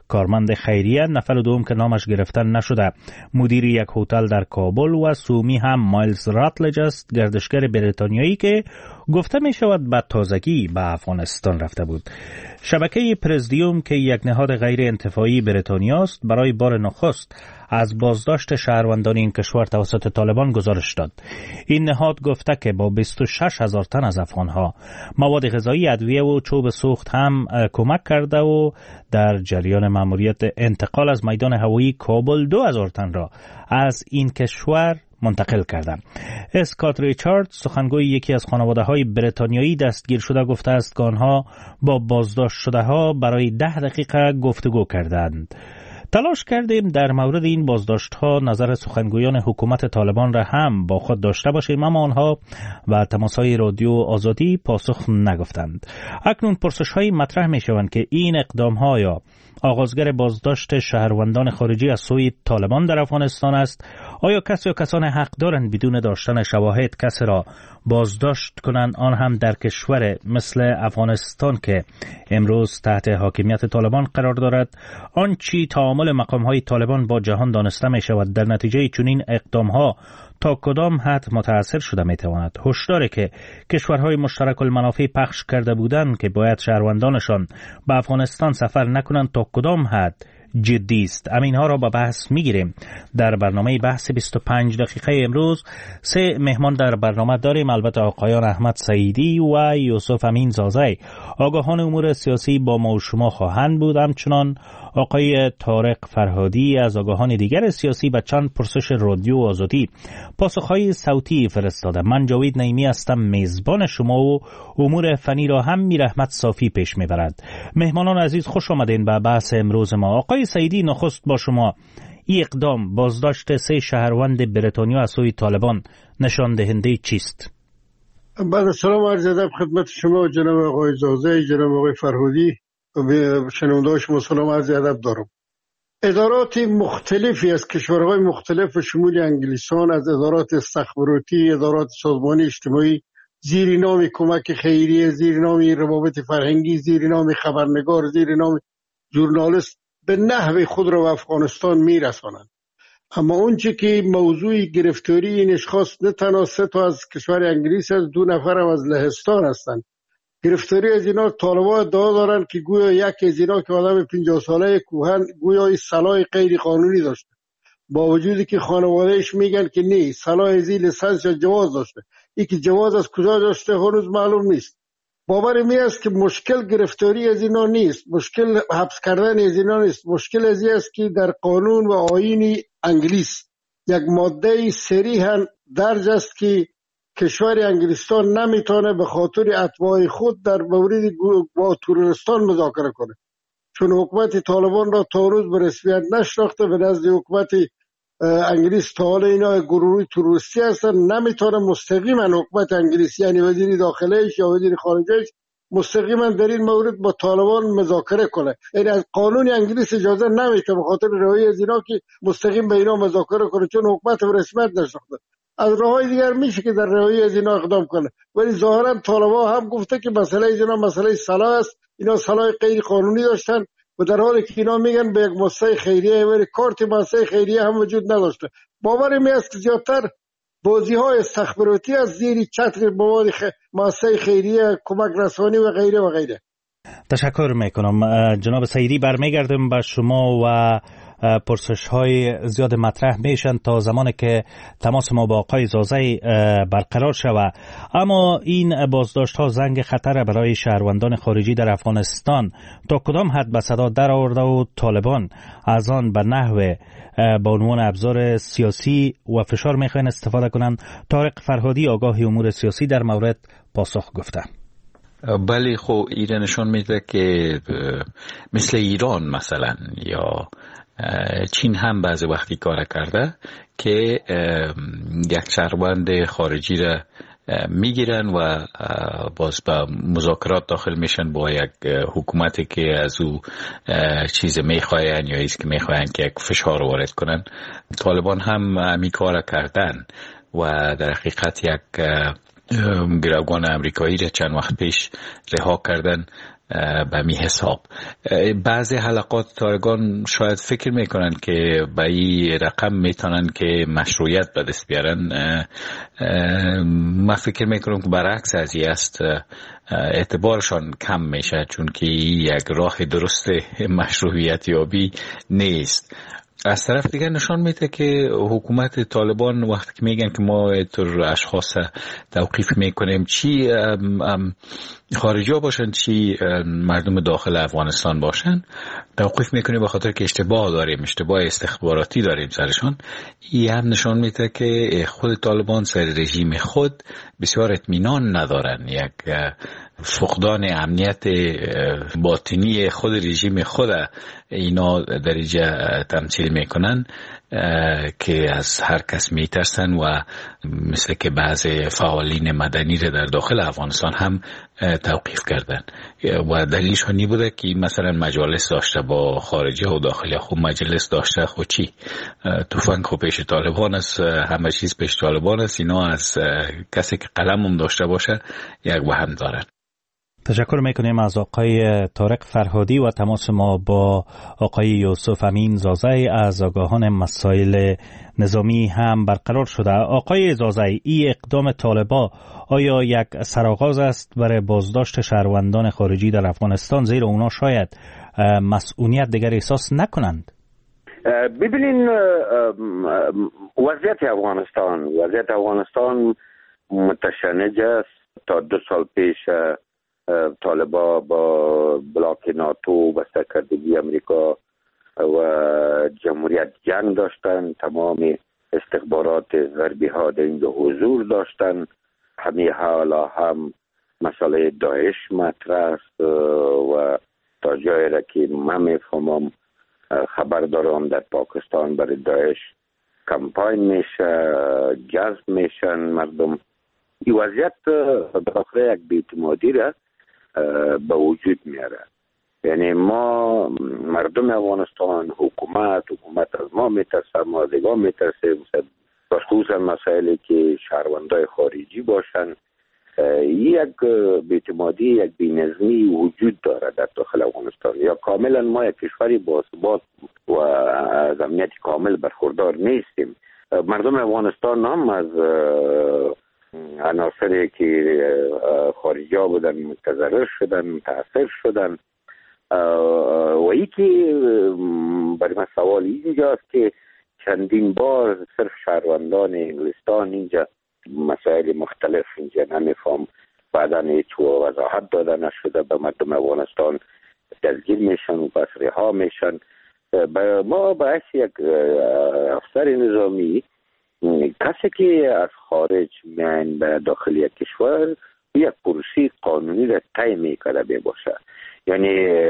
کارمند خیریه، نفر دوم که نامش گرفتن نشده مدیر یک هتل در کابل و سومی هم مایلز راتلج است، گردشگر بریتانیایی که گفته می شود به تازگی به افغانستان رفته بود. شبکه پرزیدیوم که یک نهاد غیر انتفاعی بریتانیا است برای بار نخست از بازداشت شهروندان این کشور توسط طالبان گزارش داد. این نهاد گفته که با بیست و شش هزار تن از افغانها مواد غذایی، ادویه و چوب سوخت هم کمک کرده و در جریان مأموریت انتقال از میدان هوایی کابل دو هزار تن را از این کشور منتقل کردند. اسکات ریچارد، سخنگوی یکی از خانواده‌های بریتانیایی دستگیر شده، گفته است که آنها با بازداشت شده ها برای ده دقیقه گفتگو کردند. تلاش کردیم در مورد این بازداشت ها نظر سخنگویان حکومت طالبان را هم با خود داشته باشیم، اما آنها و تماس‌های رادیو آزادی پاسخ نگفتند. اکنون پرسش های مطرح می شوند که این اقدام ها یا آغازگر بازداشت شهروندان خارجی از سوی طالبان در افغانستان است؟ آیا کسی یا کسان حق دارند بدون داشتن شواهد کسی را بازداشت کنند، آن هم در کشور مثل افغانستان که امروز تحت حاکمیت طالبان قرار دارد؟ آنچه تعامل مقام‌های طالبان با جهان دانسته می شود در نتیجه چنین اقدام‌ها تا کدام حد متأثر شده می تواند؟ هشداری که کشورهای مشترک المنافع پخش کرده بودند که باید شهروندانشان به افغانستان سفر نکنند تا کدام حد جدی است؟ همینها را با بحث میگیریم در برنامه بحث بیست و پنج دقیقه امروز. سه مهمان در برنامه داریم، البته آقایان احمد سعیدی و یوسف امین زازی آگاهان امور سیاسی با ما و شما خواهند بود. همچنان آقای طارق فرهادی از آگاهان دیگر سیاسی به چند پرسش رادیو آزادی پاسخهای صوتی فرستاده. من جاوید نعیمی هستم، میزبان شما و امور فنی را هم میر احمد صافی پیش میبرد. مهمانان عزیز خوش آمدین به بحث امروز ما. آقای سعیدی، نخست با شما، این اقدام بازداشت سه شهروند بریتانیا از سوی طالبان نشان دهنده چیست؟ بعد سلام عرض ادب خدمت شما جناب آقای زازی، جناب آقای فرهادی و شنونده شما سلام عرض ادب دارم. ادارات مختلفی از کشورهای مختلف شمول انگلیسان، از ادارات استخباراتی، ادارات سازمانی اجتماعی، زیر نام کمک خیریه، زیر نام روابط فرهنگی، زیر نام خبرنگار، زیر نام ژورنالیست به نحو خود را به افغانستان میرسانند. اما اونچه که موضوع گرفتاری این اشخاص نه تنها سه تا از کشور انگلیس است، دو نفر هم از لهستان هستند. گرفتاری از اینا طالبان ادعا دارند که گویا یک از اینا که آدم پنجاه ساله کوهن گویا سلاح غیر قانونی داشته، با وجودی که خانوادهش میگن که نه، سلاح ازی لیسانس یا جواز داشته. این که جواز از کجا داشته هنوز معلوم نیست. باور می است که مشکل گرفتاری از اینا نیست، مشکل حبس کردن از اینا نیست، مشکل از این است که در قانون و آیین انگلیس یک ماده صریحاً درج است که کشور انگلستان نمیتونه به خاطر اتباع خود در مورد با تروریستان مذاکره کنه، چون حکومت طالبان را تا روز به رسمیت نشناخته. به نزد حکومت انگلیس تا حالا اینا گروهی تروریستی هستن، نمیتونه مستقیما حکومت انگلیس یعنی وزیر داخلهش یا وزیر خارجهش مستقیما در این مورد با طالبان مذاکره کنه. یعنی از قانون انگلیس اجازه نمیده به خاطر رهایی از اینا که مستقیم به اینا مذاکره کنه، چون حکومت به رسمیت نشناخته. از راههای دیگر میشه که در رهایی از اینا اقدام کنه، ولی ظاهرا طالبان هم گفته که مسئله از اینا مسئله سلاح است، اینا سلاح غیر قانونی داشتن و در حالی که اینا میگن به یک مؤسسه خیریه، ولی کارت مؤسسه خیریه هم وجود نداشته. باور می است که زیادتر بازی های استخباراتی از زیر چتر مواد خ... مؤسسه خیریه، کمک رسانی و غیره و غیره. تشکر میکنم. جناب سعیدی، برمیگردم به شما و پرسش های زیاد مطرح میشن تا زمانی که تماس ما با آقای زازی برقرار شود. اما این بازداشت ها زنگ خطر برای شهروندان خارجی در افغانستان تا کدام حد به صدا در آورده و طالبان از آن به نحو با عنوان ابزار سیاسی و فشار میخواین استفاده کنند؟ طارق فرهادی، آگاه امور سیاسی، در مورد پاسخ گفته. بله، خب ایران نشون میده که مثل ایران مثلا یا چین هم بعضی وقتی کار کرده که یک شهروند خارجی را میگیرن و باز به مذاکرات داخل میشن با یک حکومتی که از او چیز میخواین یا ایست که میخواین که یک فشار وارد کنن. طالبان هم همی کار کردن و در حقیقت یک گروگان امریکایی را چند وقت پیش رها کردن به می حساب. بعضی حلقات طالبان شاید فکر میکنن که به این رقم میتونن که مشروعیت به دست بیارن. من فکر میکنم که برعکس از این است، اعتبارشان کم میشه، چون که یک راه درست مشروعیت یابی نیست. از طرف دیگر نشان میده که حکومت طالبان وقتی که میگن که ما تر اشخاص توقیف میکنیم، چی خارجی ها باشن چی مردم داخل افغانستان باشن، توقیف میکنیم به خاطر که اشتباه داریم، اشتباه استخباراتی داریم سرشان. این هم نشان میده که خود طالبان سر رژیم خود بسیار اطمینان ندارن، یک فقدان امنیت باطنی خود رژیم خود اینا در اینجا تمثیل میکنن که از هر کس میترسن و مثل که بعض فعالین مدنی را در داخل افغانستان هم توقیف کردن و دلیلش هنی بوده که مثلا مجالس داشته با خارجی و داخلی. خوب مجلس داشته خود چی توفنگ خود پیش طالبان است، همه چیز پیش طالبان است، اینا از کسی که قلم هم داشته باشه یک وهم دارن. تشکر میکنیم از آقای طارق فرهادی و تماس ما با آقای یوسف امین زازی از آگاهان مسائل نظامی هم برقرار شده. آقای زازی، این اقدام طالبان آیا یک سرآغاز است برای بازداشت شهروندان خارجی در افغانستان، زیرا اونا شاید مسئولیت دیگر احساس نکنند؟ ببینین وضعیت افغانستان وضعیت افغانستان متشنج است. تا دو سال پیش طالبا با بلاک ناتو و سرکردگی امریکا و جمهوریت جنگ داشتن، تمام استخبارات غربی ها در اینجا حضور داشتن. همه حالا هم مسئله داعش مطرح است و تا جایی را که من میفهمم خبر دارم در پاکستان برای داعش کمپاین میشه، جذب میشن مردم. این وضعیت داخل یک بی‌اعتمادی را به وجود میاره. یعنی ما مردم افغانستان، حکومت حکومت از ما میترسه، ما از دیگه میترسه، خصوصا مسائلی که شهروندای خارجی باشن. یک بی‌اعتمادی، یک بی‌نظمی وجود داره در داخل افغانستان. یا کاملا ما یک کشوری باثبات و از امنیت کامل برخوردار نیستیم. مردم افغانستان هم از عناصری که خارجی ها بودن متضرر شدن، متاثر شدن. و ای که برای من سوال اینجاست که چندین بار صرف شهروندان انگلستان اینجا مسائل مختلف اینجا نمیفهم بعدا هیچ وضاحت داده نشده به مردم افغانستان دستگیر میشن و پس رها میشن. ما باعث یک افسر نظامی، کسی که از خارج میان به داخل یک کشور، یک پروسه قانونی را طی میکنه باشه. یعنی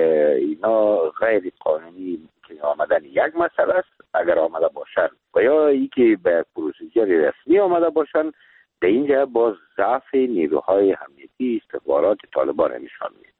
اینا غیر قانونی که آمدن یک مسئله است اگر آمده باشن، و یا ای که به پروسیجر رسمی آمده باشن، در اینجا باز ضعف نیروهای امنیتی استخبارات طالبان نشان میده.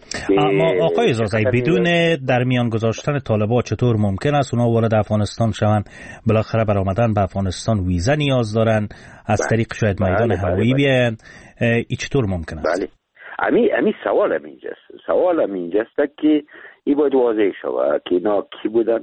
اما آقای زازی، بدون در میان گذاشتن طالبان چطور ممکن است اونا وارد افغانستان شوند؟ بالاخره بر آمدن به افغانستان ویزا نیاز دارن، از طریق شاید میدان هوایی بیان. این چطور ممکن است؟ بله، امی امی سوال هم اینجاست. سوال هم اینجاست که این باید واضح شود که اینا کی بودن،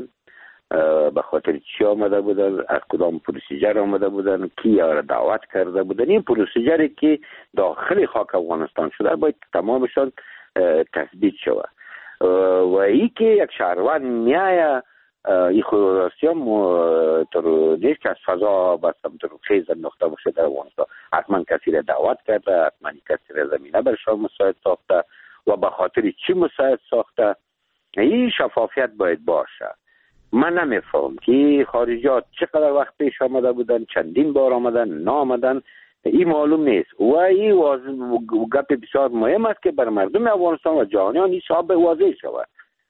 به خاطر چی آمده بودن، از کدام پروسیجر آمده بودن، کی را دعوت کرده بودن. این پروسیجری که داخل خاک افغانستان شده باید تمامشان تثبیت شود. و ای که یک شهروند میایه، این خودراستی هم تر نیست که از فضا بس هم تر خیز انداخته باشه در افغانستان. حتما کسی را دعوت کرده، حتما کسی را زمینه برشان مساعد ساخته و به خاطر چی مساعد ساخته. این شفافیت باید باشه. من نمیفهم که خارجات چقدر وقت پیش آمده بودن، چندین بار آمدن، نه آمدن، این معلوم نیست. و این گپ بسیار مهم است که بر مردم افغانستان و جهانیان این صاحب واضح شود.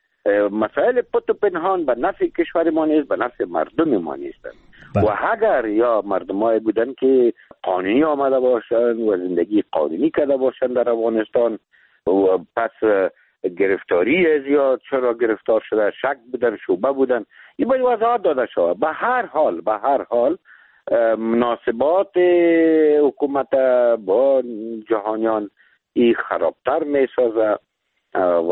مسائل پت و پنهان به نفع کشور ما نیست، به نفع مردم ما نیست. و اگر یا مردمایی بودن که قانونی آمده باشند و زندگی قانونی کرده باشند در افغانستان و پس گرفتاری زیاد چرا گرفتار شده، شک بودن، شبهه بودن، این باید وضاحت داده شود. به هر حال به هر حال مناسبات حکومت با جهانیان این خرابتر می سازه. و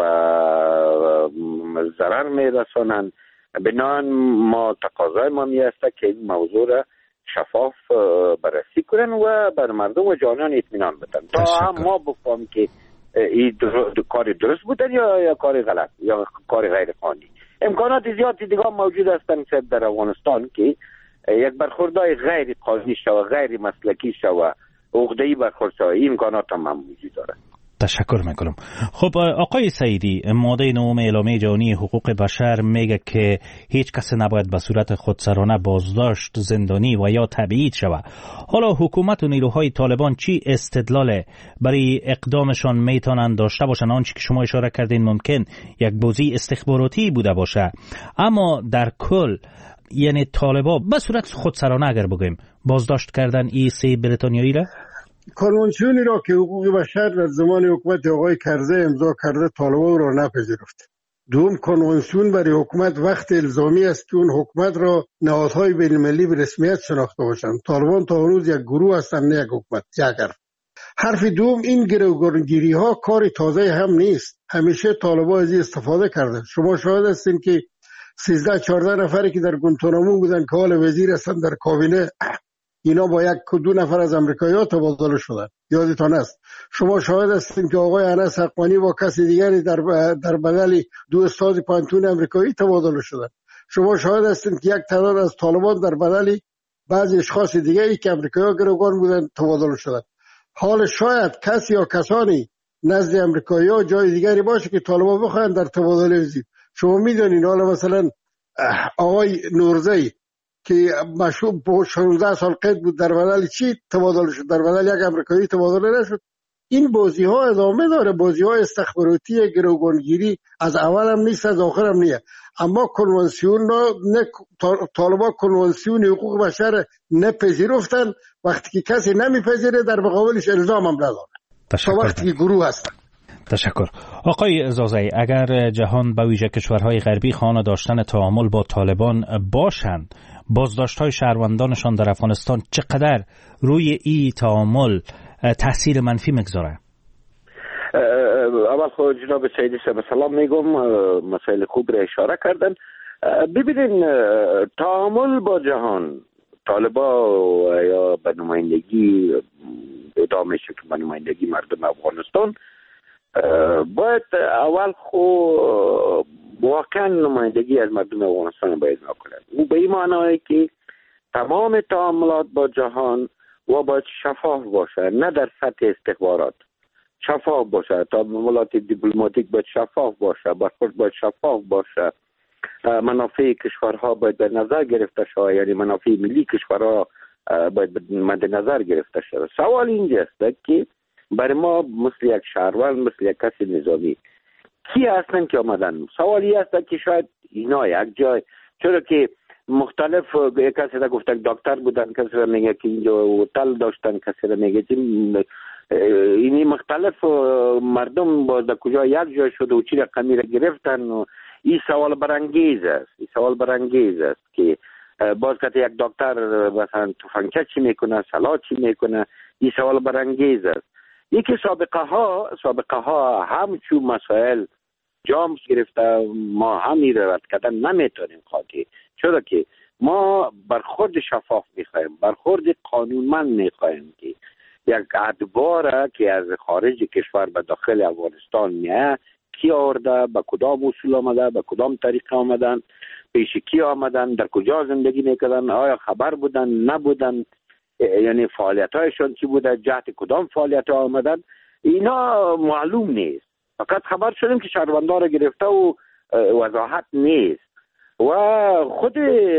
ضرر میرسانند. بنابراین ما تقاضای ما میسته که این موضوع را شفاف بررسی کنن و بر مردم و جانان اطمینان بدن تا هم ما بفهمیم که این کار درست بوده یا یا کار غلط یا کار غیر قانونی. امکانات زیادی دیگه موجود هستند که در افغانستان که یک برخوردهای غیر قانونی شو غیر مسلکی شو عقده‌ای برخورد شو امکانات هم موجود داره. تشکر میکنم. خب آقای سعیدی، ماده نهم اعلامیه جهانی حقوق بشر میگه که هیچ کس نباید به صورت خودسرانه بازداشت، زندانی و یا تبعید شود. حالا حکومت و نیروهای طالبان چی استدلال برای اقدامشان میتونن داشته باشن؟ آنچه که شما اشاره کردین ممکن یک بازی استخباراتی بوده باشه، اما در کل یعنی طالبان به صورت خودسرانه اگر بگیم بازداشت کردن ای سه بریتانیایی را؟ کنوانسیونی را که حقوق بشر در زمان حکومت آقای کرزی امضا کرده طالبان را نپذیرفت. دوم، کنوانسیون برای حکومت وقت الزامی است که اون حکومت را نهادهای بین‌المللی به رسمیت شناخته باشند. طالبان تا هنوز یک گروه هستند نه یک حکومت. یک حرف. حرف دوم، این گروگانگیری ها کار تازه هم نیست. همیشه طالبان از این استفاده کرده. شما شاهد هستین که سیزده چهارده نفری که در گوانتانامو بودن که حال وزیر هستند در کابینه، اینا با یک دو نفر از امریکایی‌ها تبادله شدن. یادتان است. شما شاهد هستین که آقای انس حقانی با کسی دیگری در در بدل دو استاد پانتون امریکایی تبادله شدن. شما شاهد هستین که یک تعداد از طالبان در بدل بعضی اشخاص دیگری که امریکایی‌ها گروگان بودن تبادله شدن. حال شاید کسی یا کسانی نزد امریکایی‌ها جای دیگری باشه که طالبان بخواهند در تبادله وزیر. شما میدونین حالا مثلا آقای نورزی که مشروع با شانزده سال قید بود در بدل چی تبادله شد؟ در بدل یک امریکایی تبادله نشد. این بازی ها ادامه داره. بازی های استخباراتی گروگانگیری از اول هم نیست از آخر هم نیست. اما کنوانسیون نه طالبان کنوانسیون حقوق بشر نپذیرفتن. وقتی که کسی نمیپذیره در مقابلش الزام هم نداره. تا وقتی که گروه هستن. تشکر. آقای زازایی، اگر جهان به ویژه کشورهای غربی خواهان داشتن تعامل با طالبان باشند، بازداشت‌های شهروندانشان در افغانستان چقدر روی این تعامل تاثیر منفی میگذاره؟ اول خود جناب سیدی صاحب سلام میگم، مسائل خوب را اشاره کردن. ببینین تعامل با جهان، طالبان یا به نمایندگی ادامه شد به نمایندگی مردم افغانستان، باید اول خو واقعا نمایندگی از مردم افغانستان باید نکنند. او به این معنی که تمام تعاملات با جهان و باید شفاف باشه، نه در سطح استخبارات، شفاف باشه. تعاملات دیپلماتیک باید شفاف باشه، برخورد باید شفاف باشه. منافع کشورها باید به نظر گرفته شود، یعنی منافع ملی کشورها باید مد نظر گرفته شود. سوال اینجاست که برای ما مثل یک شهروند، مثل یک کسی نظامی کی هستن که آمدن؟ سوالی هست که شاید اینا یک جای، چرا که مختلف کسی را گفتن دکتر بودن، کسی را میگه که اینجا هتل داشتن، کسی را میگه که اینی مختلف مردم با در کجا یک جای شده و چی رقمی را گرفتن. و این سوال برانگیز است. این سوال برانگیز است که باز که یک دکتر مثلا تفنگچه چی میکنه، سلاح چی میکنه، این سوال برانگیز است. یکی سابقه ها سابقه ها همچون مسائل جام گرفته، ما همین رد کردن نمیتونیم خاطی، چرا که ما برخورد شفاف میخوایم، برخورد قانونمند میخوایم که یک ادوار که از خارج کشور به داخل افغانستان میه کی آورده، به کدام اصول آمده، به کدام طریقه آمدن، پیش کی آمدن، در کجا زندگی میکردن، آیا خبر بودن نبودن، یعنی فعالیت هایشان چی بوده، جهت کدام فعالیت ها آمدن، اینا معلوم نیست. فقط خبر شدیم که شهروندان را گرفته و وضاحت نیست. و خود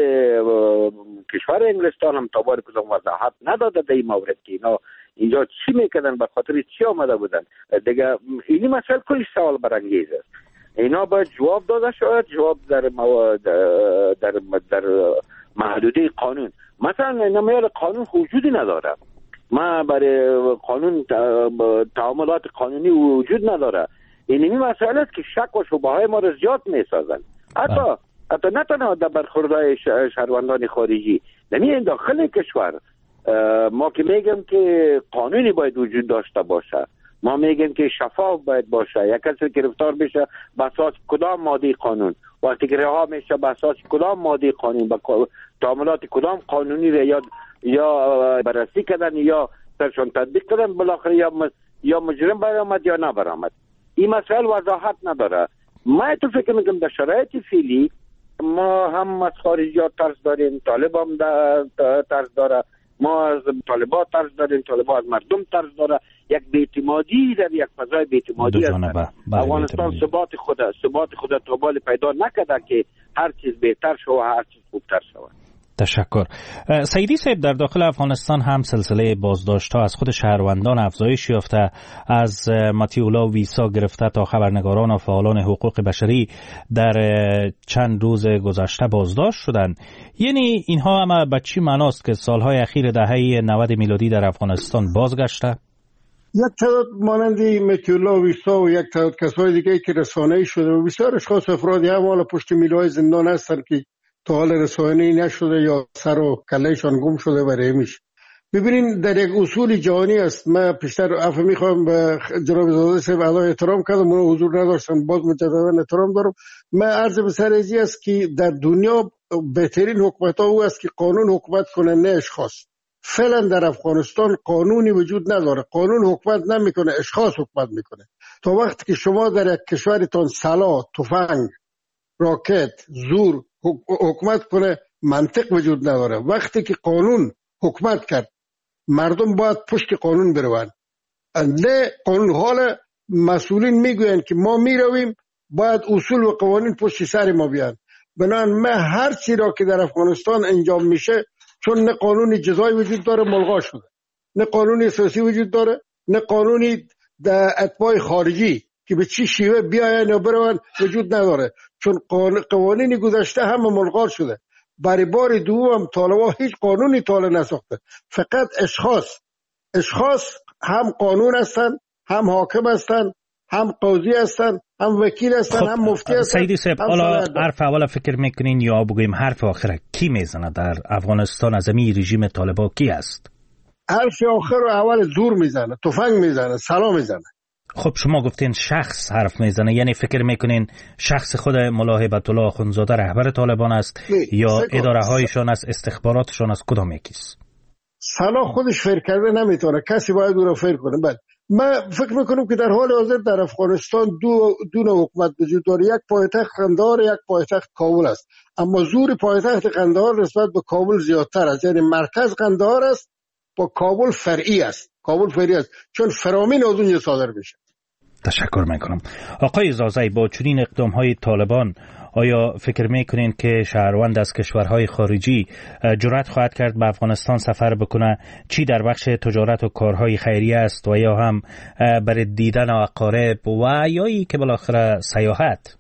کشور انگلستان هم تا بار کدام وضاحت نداده در این مورد که اینا اینجا چی میکردن، به خاطر چی آمده بودن دیگه. این مسئله کلی سوال برانگیز است. اینا باید جواب داده شود، جواب در مو... در در محدوده قانون. مثلا نمیاد قانون وجودی نداره، ما برای قانون تعاملات قانونی وجود نداره. این مسئله است که شک و شبهه های ما را زیاد میسازن. حتی حتی نه تنها در برخوردهای شهروندان خارجی، نمی داخل کشور ما که میگم که قانونی باید وجود داشته باشه. ما میگیم که شفاف باید باشه. یک کسی گرفتار بشه به اساس کدام ماده قانون، وقتی که رها میشه به اساس کدام ماده قانون، با تعاملات کدام قانونی را یا یا بررسی کردن یا سرشان تطبیق کردن، بالاخره یا یا مجرم برآمد یا نبرآمد. این مسائل وضاحت نداره. ما تو فکر میکنم در شرایط فعلی ما هم از خارجیات ترس داریم، طالب هم ترس داره، ما از طالبات ترس داریم، طالبات از مردم ترس داره. یک بی‌اعتمادی در یک فضای بی‌اعتمادی است. افغانستان ثبات خود ثبات خود تا بال پیدا نکرده که هر چیز بهتر شود و هر چیز خوبتر شود. تشکر. سیدی صاحب، در داخل افغانستان هم سلسله بازداشت‌ها از خود شهروندان افزایش یافته، از مطیع ویسا گرفته تا خبرنگاران و فعالان حقوق بشری در چند روز گذشته بازداشت شدند. یعنی اینها هم به چی معناست که سالهای اخیر دهه نود میلادی در افغانستان بازگشته؟ یک تعداد مانندی مطیع ویسا و یک تعداد کسای دیگه که رسانه‌ای شده و بسیار اشخاص افرادی هم حالا پشت میله‌های زندان هستند که تا حال رسانه‌ای نشده یا سر و کلهشان گم شده و رحمیش. ببینین در یک اصول جهانی است. من پیشتر عفو میخوام به جناب زاده صاحب اعلای احترام کردم، اون حضور نداشتم، باز مجددا احترام دارم. من عرض به سر ازی است که در دنیا بهترین حکومت ها او است که قانون حکومت کنه نه اشخاص. فعلا در افغانستان قانونی وجود نداره، قانون حکومت نمیکنه، اشخاص حکومت میکنه. تا وقتی که شما در یک کشورتان سلاح، تفنگ، راکت، زور حکومت کنه منطق وجود نداره. وقتی که قانون حکومت کرد مردم باید پشت قانون بروند. نه قانون حال مسئولین میگوین که ما میرویم باید اصول و قوانین پشت سر ما بیان. بنابراین من هر چی را که در افغانستان انجام میشه، چون نه قانون جزایی وجود داره ملغا شده، نه قانون اساسی وجود داره، نه قانونی در اتباع خارجی که به چی شیوه بیاین یا بروند وجود نداره، چون قوانین گذشته هم ملغا شده. برای بار دوم طالبا هیچ قانونی طالب نساخته، فقط اشخاص اشخاص هم قانون هستن، هم حاکم هستن، هم قاضی هستن، هم وکیل هستن، خب، هم مفتی هستن. سیدی صاحب، حالا حرف اول فکر میکنین یا بگویم حرف آخر کی میزنه در افغانستان از این رژیم طالبا کی است؟ حرف آخر رو اول زور میزنه، تفنگ میزنه، سلاح میزنه. خب شما گفتین شخص حرف میزنه، یعنی فکر میکنین شخص خود ملا هیبت الله اخوندزاده رهبر طالبان است یا اداره هایشان است، استخباراتشان است، کدام یکیست؟ سلاح خودش فکر کرده نمیتونه، کسی باید او را فکر کنه. بعد من فکر میکنم که در حال حاضر در افغانستان دو دو نوع حکومت وجود داره. یک پایتخت قندهار، یک پایتخت کابل است، اما زور پایتخت قندهار نسبت به کابل زیادتر است. یعنی مرکز قندهار است، با کابل فرعی است. کابل فرعی است چون فرامین از اونجا صادر میشه. تشکر میکنم. آقای زازی، با چنین اقدام های طالبان آیا فکر میکنین که شهروند از کشورهای خارجی جرأت خواهد کرد به افغانستان سفر بکنه، چی در بخش تجارت و کارهای خیریه است و یا هم برای دیدن اقارب و یا ای که بالاخره سیاحت؟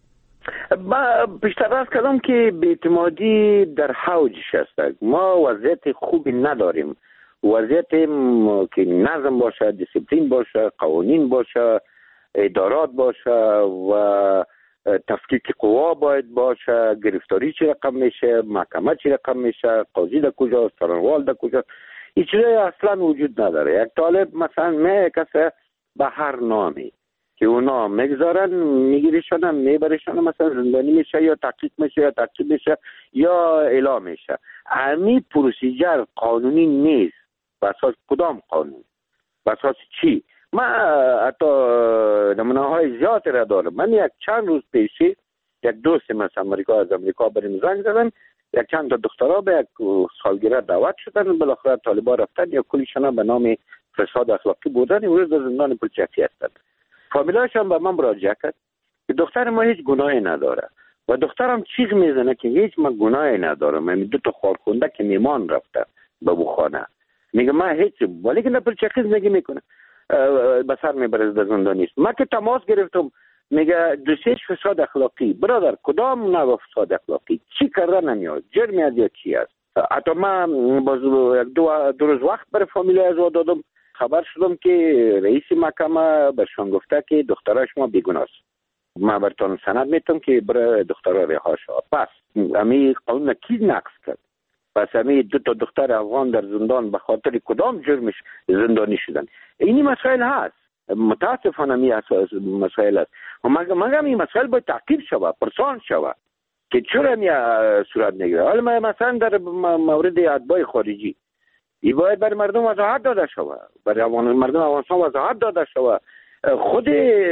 ما پیشتر از کردم که بی‌اعتمادی در حوجش است. ما وضعیت خوبی نداریم، وضعیت که نظم باشه، دیسیپلین باشه، قوانین باشه، ادارات باشه و تفکیک قوا باید باشه، گرفتاری چی رقم میشه، محکمه چی رقم میشه، قاضی در کجاست، څارنوال در کجاست، این چیزا اصلا وجود نداره. یک طالب مثلا می کسه به هر نامی که اونا میگذارن میگیریشن میبریشن، مثلا زندانی میشه یا تحقیق میشه یا تعقیب میشه یا اعلام میشه. امی پروسیجر قانونی نیست. به اساس کدام قانون؟ به اساس چی؟ من حتی نمونه های زیادی را دارم. من یک چند روز پیشی یک دوست مثلا امریکا از امریکا بریم زنگ زدن، یک چند تا دخترها به یک سالگرد دعوت شدن، بالاخره طالبان رفتن یا کلیشان به نام فساد اخلاقی بودن، امروز در زندان پلچکی هستند. فامیلاشان به من مراجعه کرد که دختر ما هیچ گناهی نداره و دخترم چیغ میزنه که هیچ من گناهی ندارم. من دو تا خارخونده که میمان رفته به بو خانه، میگه من هیچ، ولی که نه پلچکی زندگی میکنه، به سر میبره در زندانی است. من که تماس گرفتم میگه دوسیش فساد اخلاقی. برادر کدام نوع فساد اخلاقی؟ چی کرده نمیاد؟ جرمی از یا چی است؟ حتی من باز دو, دو روز وقت برای فامیلی از دادم، خبر شدم که رئیس محکمه برشان گفته که دخترها شما بیگناه است. من برتون سند میتونم که برای دخترها رها شد. پس امی قانون کی نقض کرد؟ پس امی دو تا دختر افغان در زندان به خاطر کدام جرمش زندانی شدن؟ اینی مسائل هست. متاسفانه می اساس مسائل است. مگم این مسائل باید تعقیب شود، پرسان شود که چرا می صورت نگیره. حالا مثلا در مورد اتباع خارجی این باید برای مردم وضاحت داده شود، برای مردم افغانستان وضاحت داده شود. خود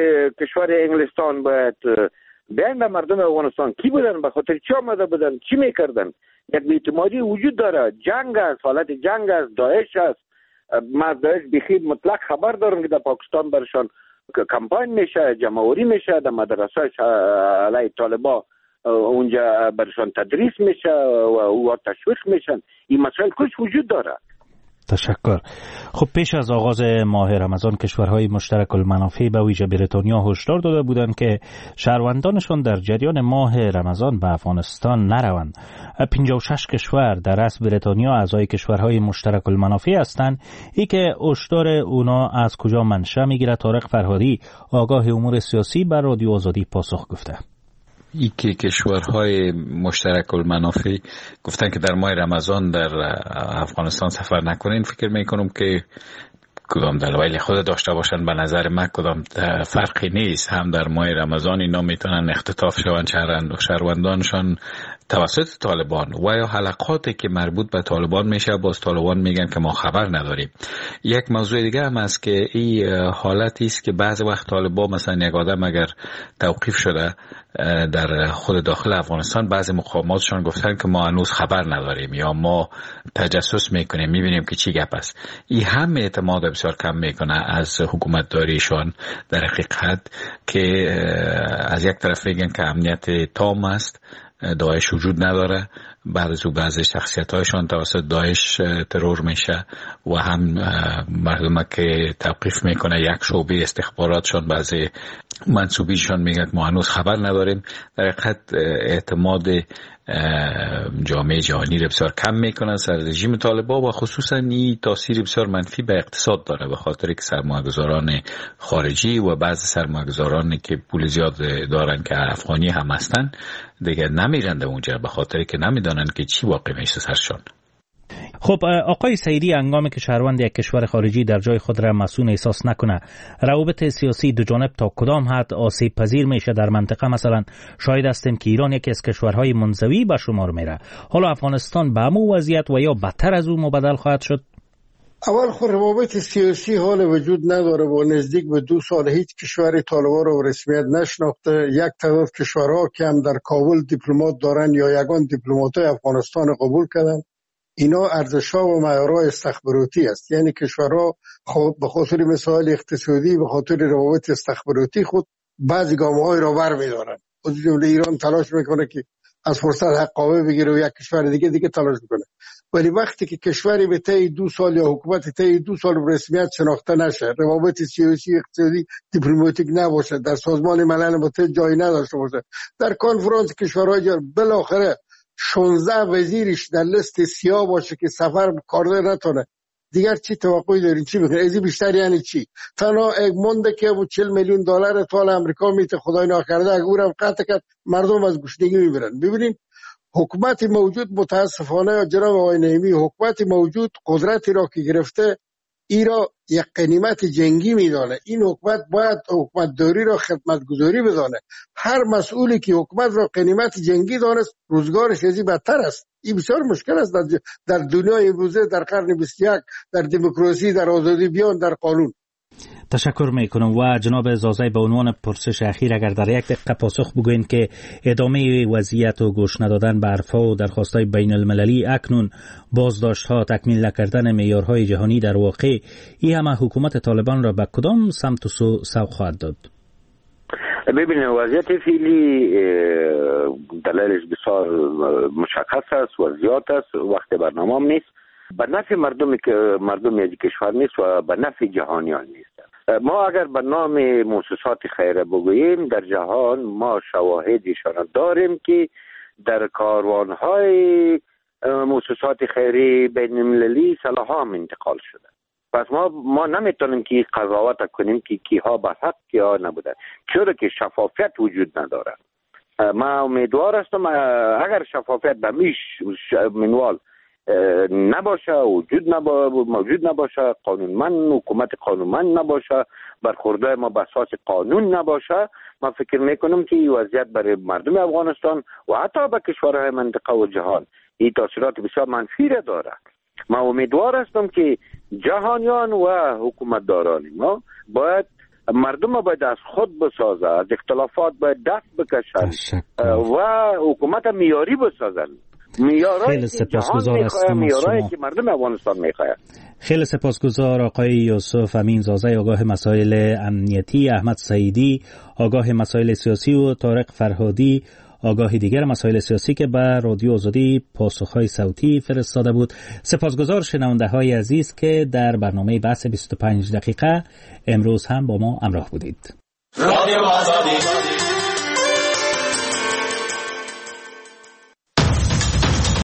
کشور انگلستان باید بیان به مردم افغانستان کی بودن، به خاطر چی آمده بودن، چی میکردن. یک بی‌اعتمادی وجود داره، جنگ است، حالت جنگ است، داعش است. ما از داعش بخیر مطلق خبر دارم که در پاکستان برشان کمپاین میشه، جمعوری میشه، در مدرسه علیه طالبا اونجا برشان تدریس میشه و او تشویق میشن. این مسائل کش وجود داره. تشکر. خب پیش از آغاز ماه رمضان کشورهای مشترک المنافع به ویژه بریتانیا هشدار داده بودند که شهروندانشان در جریان ماه رمضان به افغانستان نروند. پنجاه و شش کشور در اصل بریتانیا اعضای کشورهای مشترک المنافع هستند. ای که هشدار اونا از کجا منشأ میگیره؟ طارق فرهادی آگاه امور سیاسی بر رادیو آزادی پاسخ گفته. ای که کشورهای مشترک المنافع گفتن که در ماه رمضان در افغانستان سفر نکنین، فکر میکنم که کدام دلایل خود داشته باشن. به نظر من کدام فرقی نیست. هم در ماه رمضان اینا میتونن اختطاف شوند شهروندانشان توسط طالبان و یا حلقاتی که مربوط به طالبان میشه باز طالبان میگن که ما خبر نداریم. یک موضوع دیگه هم است که این حالتی است که بعض وقت طالبان مثلا یک آدم اگر توقیف شده در خود داخل افغانستان، بعضی مقاماتشان گفتن که ما هنوز خبر نداریم یا ما تجسس میکنیم میبینیم که چی گپ است. این هم اعتماد بسیار کم میکنه از حکومت داریشان در حقیقت، که از یک طرف میگن که امنیت تام است، داعش وجود نداره، بعد از او بعضی شخصیت هایشان توسط داعش ترور میشه و هم مردم که توقیف میکنه یک شعبه استخباراتشان بعضی منصوبیشان میگن ما هنوز خبر نداریم. در حقیقت اعتماد جامعه جهانی رو بسیار کم میکنن سر رژیم طالبان و خصوصا این تاثیر بسیار منفی به اقتصاد داره، به خاطر که سرمایه‌گذاران خارجی و بعضی سرمایه‌گذارانی که پول زیاد دارن که افغانی هم هستن دیگه نمیرن اونجا، به خاطر که نمیدونن که چی واقع میشه سرشان. خب آقای سعیدی، هنگامی که شهروند یک کشور خارجی در جای خود را مسئول احساس نکنه، روابط سیاسی دو جانب تا کدام حد آسیب پذیر میشه در منطقه؟ مثلا شاهد هستیم که ایران یکی از کشورهای منزوی به شمار میره. حالا افغانستان به همون وضعیت و یا بدتر از اون مبدل خواهد شد؟ اول خود روابط سیاسی حال وجود نداره و نزدیک به دو سال هیچ کشور طالبان رو رسمیت نشناخته. یک تعداد کشورها که هم در کابل دیپلمات دارن یا یگان دیپلماتای افغانستان قبول کردن، اینا ارزش‌ها و معیارهای استخباراتی است. یعنی کشورها خود به خاطر مسائل اقتصادی، به خاطر روابط استخباراتی خود بعضی گام‌های را برمی‌دارن. از جمله ایران تلاش میکنه که از فرصت حقابه بگیره و یک کشور دیگه دیگه تلاش میکنه. ولی وقتی که کشوری به طی دو سال یا حکومت طی دو سال رسمیت شناخته نشه، روابط سیاسی، اقتصادی، دیپلماتیک نباشه، در سازمان ملل متحد جایی نداشته باشه، در کنفرانس کشورهای جهان بالاخره شانزده وزیرش در لیست سیاه باشه که سفر کارده نتونه، دیگر چی توقعی دارین؟ چی میخواین؟ ازی بیشتر یعنی چی؟ تنها اگمونده که ابو چهل میلیون دلار طال امریکا میته خدای ناکرده اگه اونم قطع کرد مردم از گشنگی میمیرن. ببینین حکومت موجود متاسفانه جناب آقای نعیمی، حکومت موجود قدرتی را که گرفته ای را یک غنیمت جنگی میدانه. این حکومت باید حکومت داری را خدمت گذاری بدانه. هر مسئولی که حکومت را غنیمت جنگی دانست روزگارش ازی بدتر است. این بسیار مشکل است در, در دنیای امروزه، در قرن بیست و یک، در دموکراسی، در آزادی بیان، در قانون. تشکر میکنم. و جناب زازای به عنوان پرسش اخیر اگر در یک دقیقه پاسخ بگوین که ادامه وضعیت و گوش ندادن به حرفها و درخواست‌های بین المللی، اکنون بازداشت‌ها، تکمیل نکردن معیارهای جهانی، در واقع این همه حکومت طالبان را به کدام سمت و سو سوق خواهد داد؟ ببینید وضعیت فعلی دلایلش بسیار مشخص است و زیاد است، وقت برنامه نیست، به نفع مردمی که مردم از کشور نیست و به نفع جهانیان نیست. ما اگر به نام مؤسسات خیریه بگوییم در جهان ما شواهدشان داریم که در کاروانهای مؤسسات خیریه بین المللی سلاح‌ها هم انتقال شده. پس ما ما نمیتونیم که قضاوت کنیم که کیها به حق کیها نبودن، چرا که شفافیت وجود نداره. ما امیدوار هستم اگر شفافیت به میش منوال نباشه، وجود نبا موجود نباشه، قانونمند حکومت قانونمند نباشه، برخورده ما به اساس قانون نباشه، من فکر میکنم که این وضعیت برای مردم افغانستان و حتی به کشورهای منطقه و جهان این تاثیرات بسیار منفی را داره. من امیدوار هستم که جهانیان و حکومتداران ما باید مردم باید از خود بسازه، از اختلافات باید دست بکشن و حکومت میاری بسازن. خیلی سپاسگزار هستم از شما. که مردم افغانستان میخواهد. خیلی سپاسگزار آقای یوسف امین زازه، آگاه مسائل امنیتی، احمد سعیدی آگاه مسائل سیاسی و طارق فرهادی آگاه دیگر مسائل سیاسی که به رادیو آزادی پاسخهای صوتی فرستاده بود. سپاسگزار شنونده های عزیز که در برنامه بحث بیست و پنج دقیقه امروز هم با ما همراه بودید. رادیو آزادی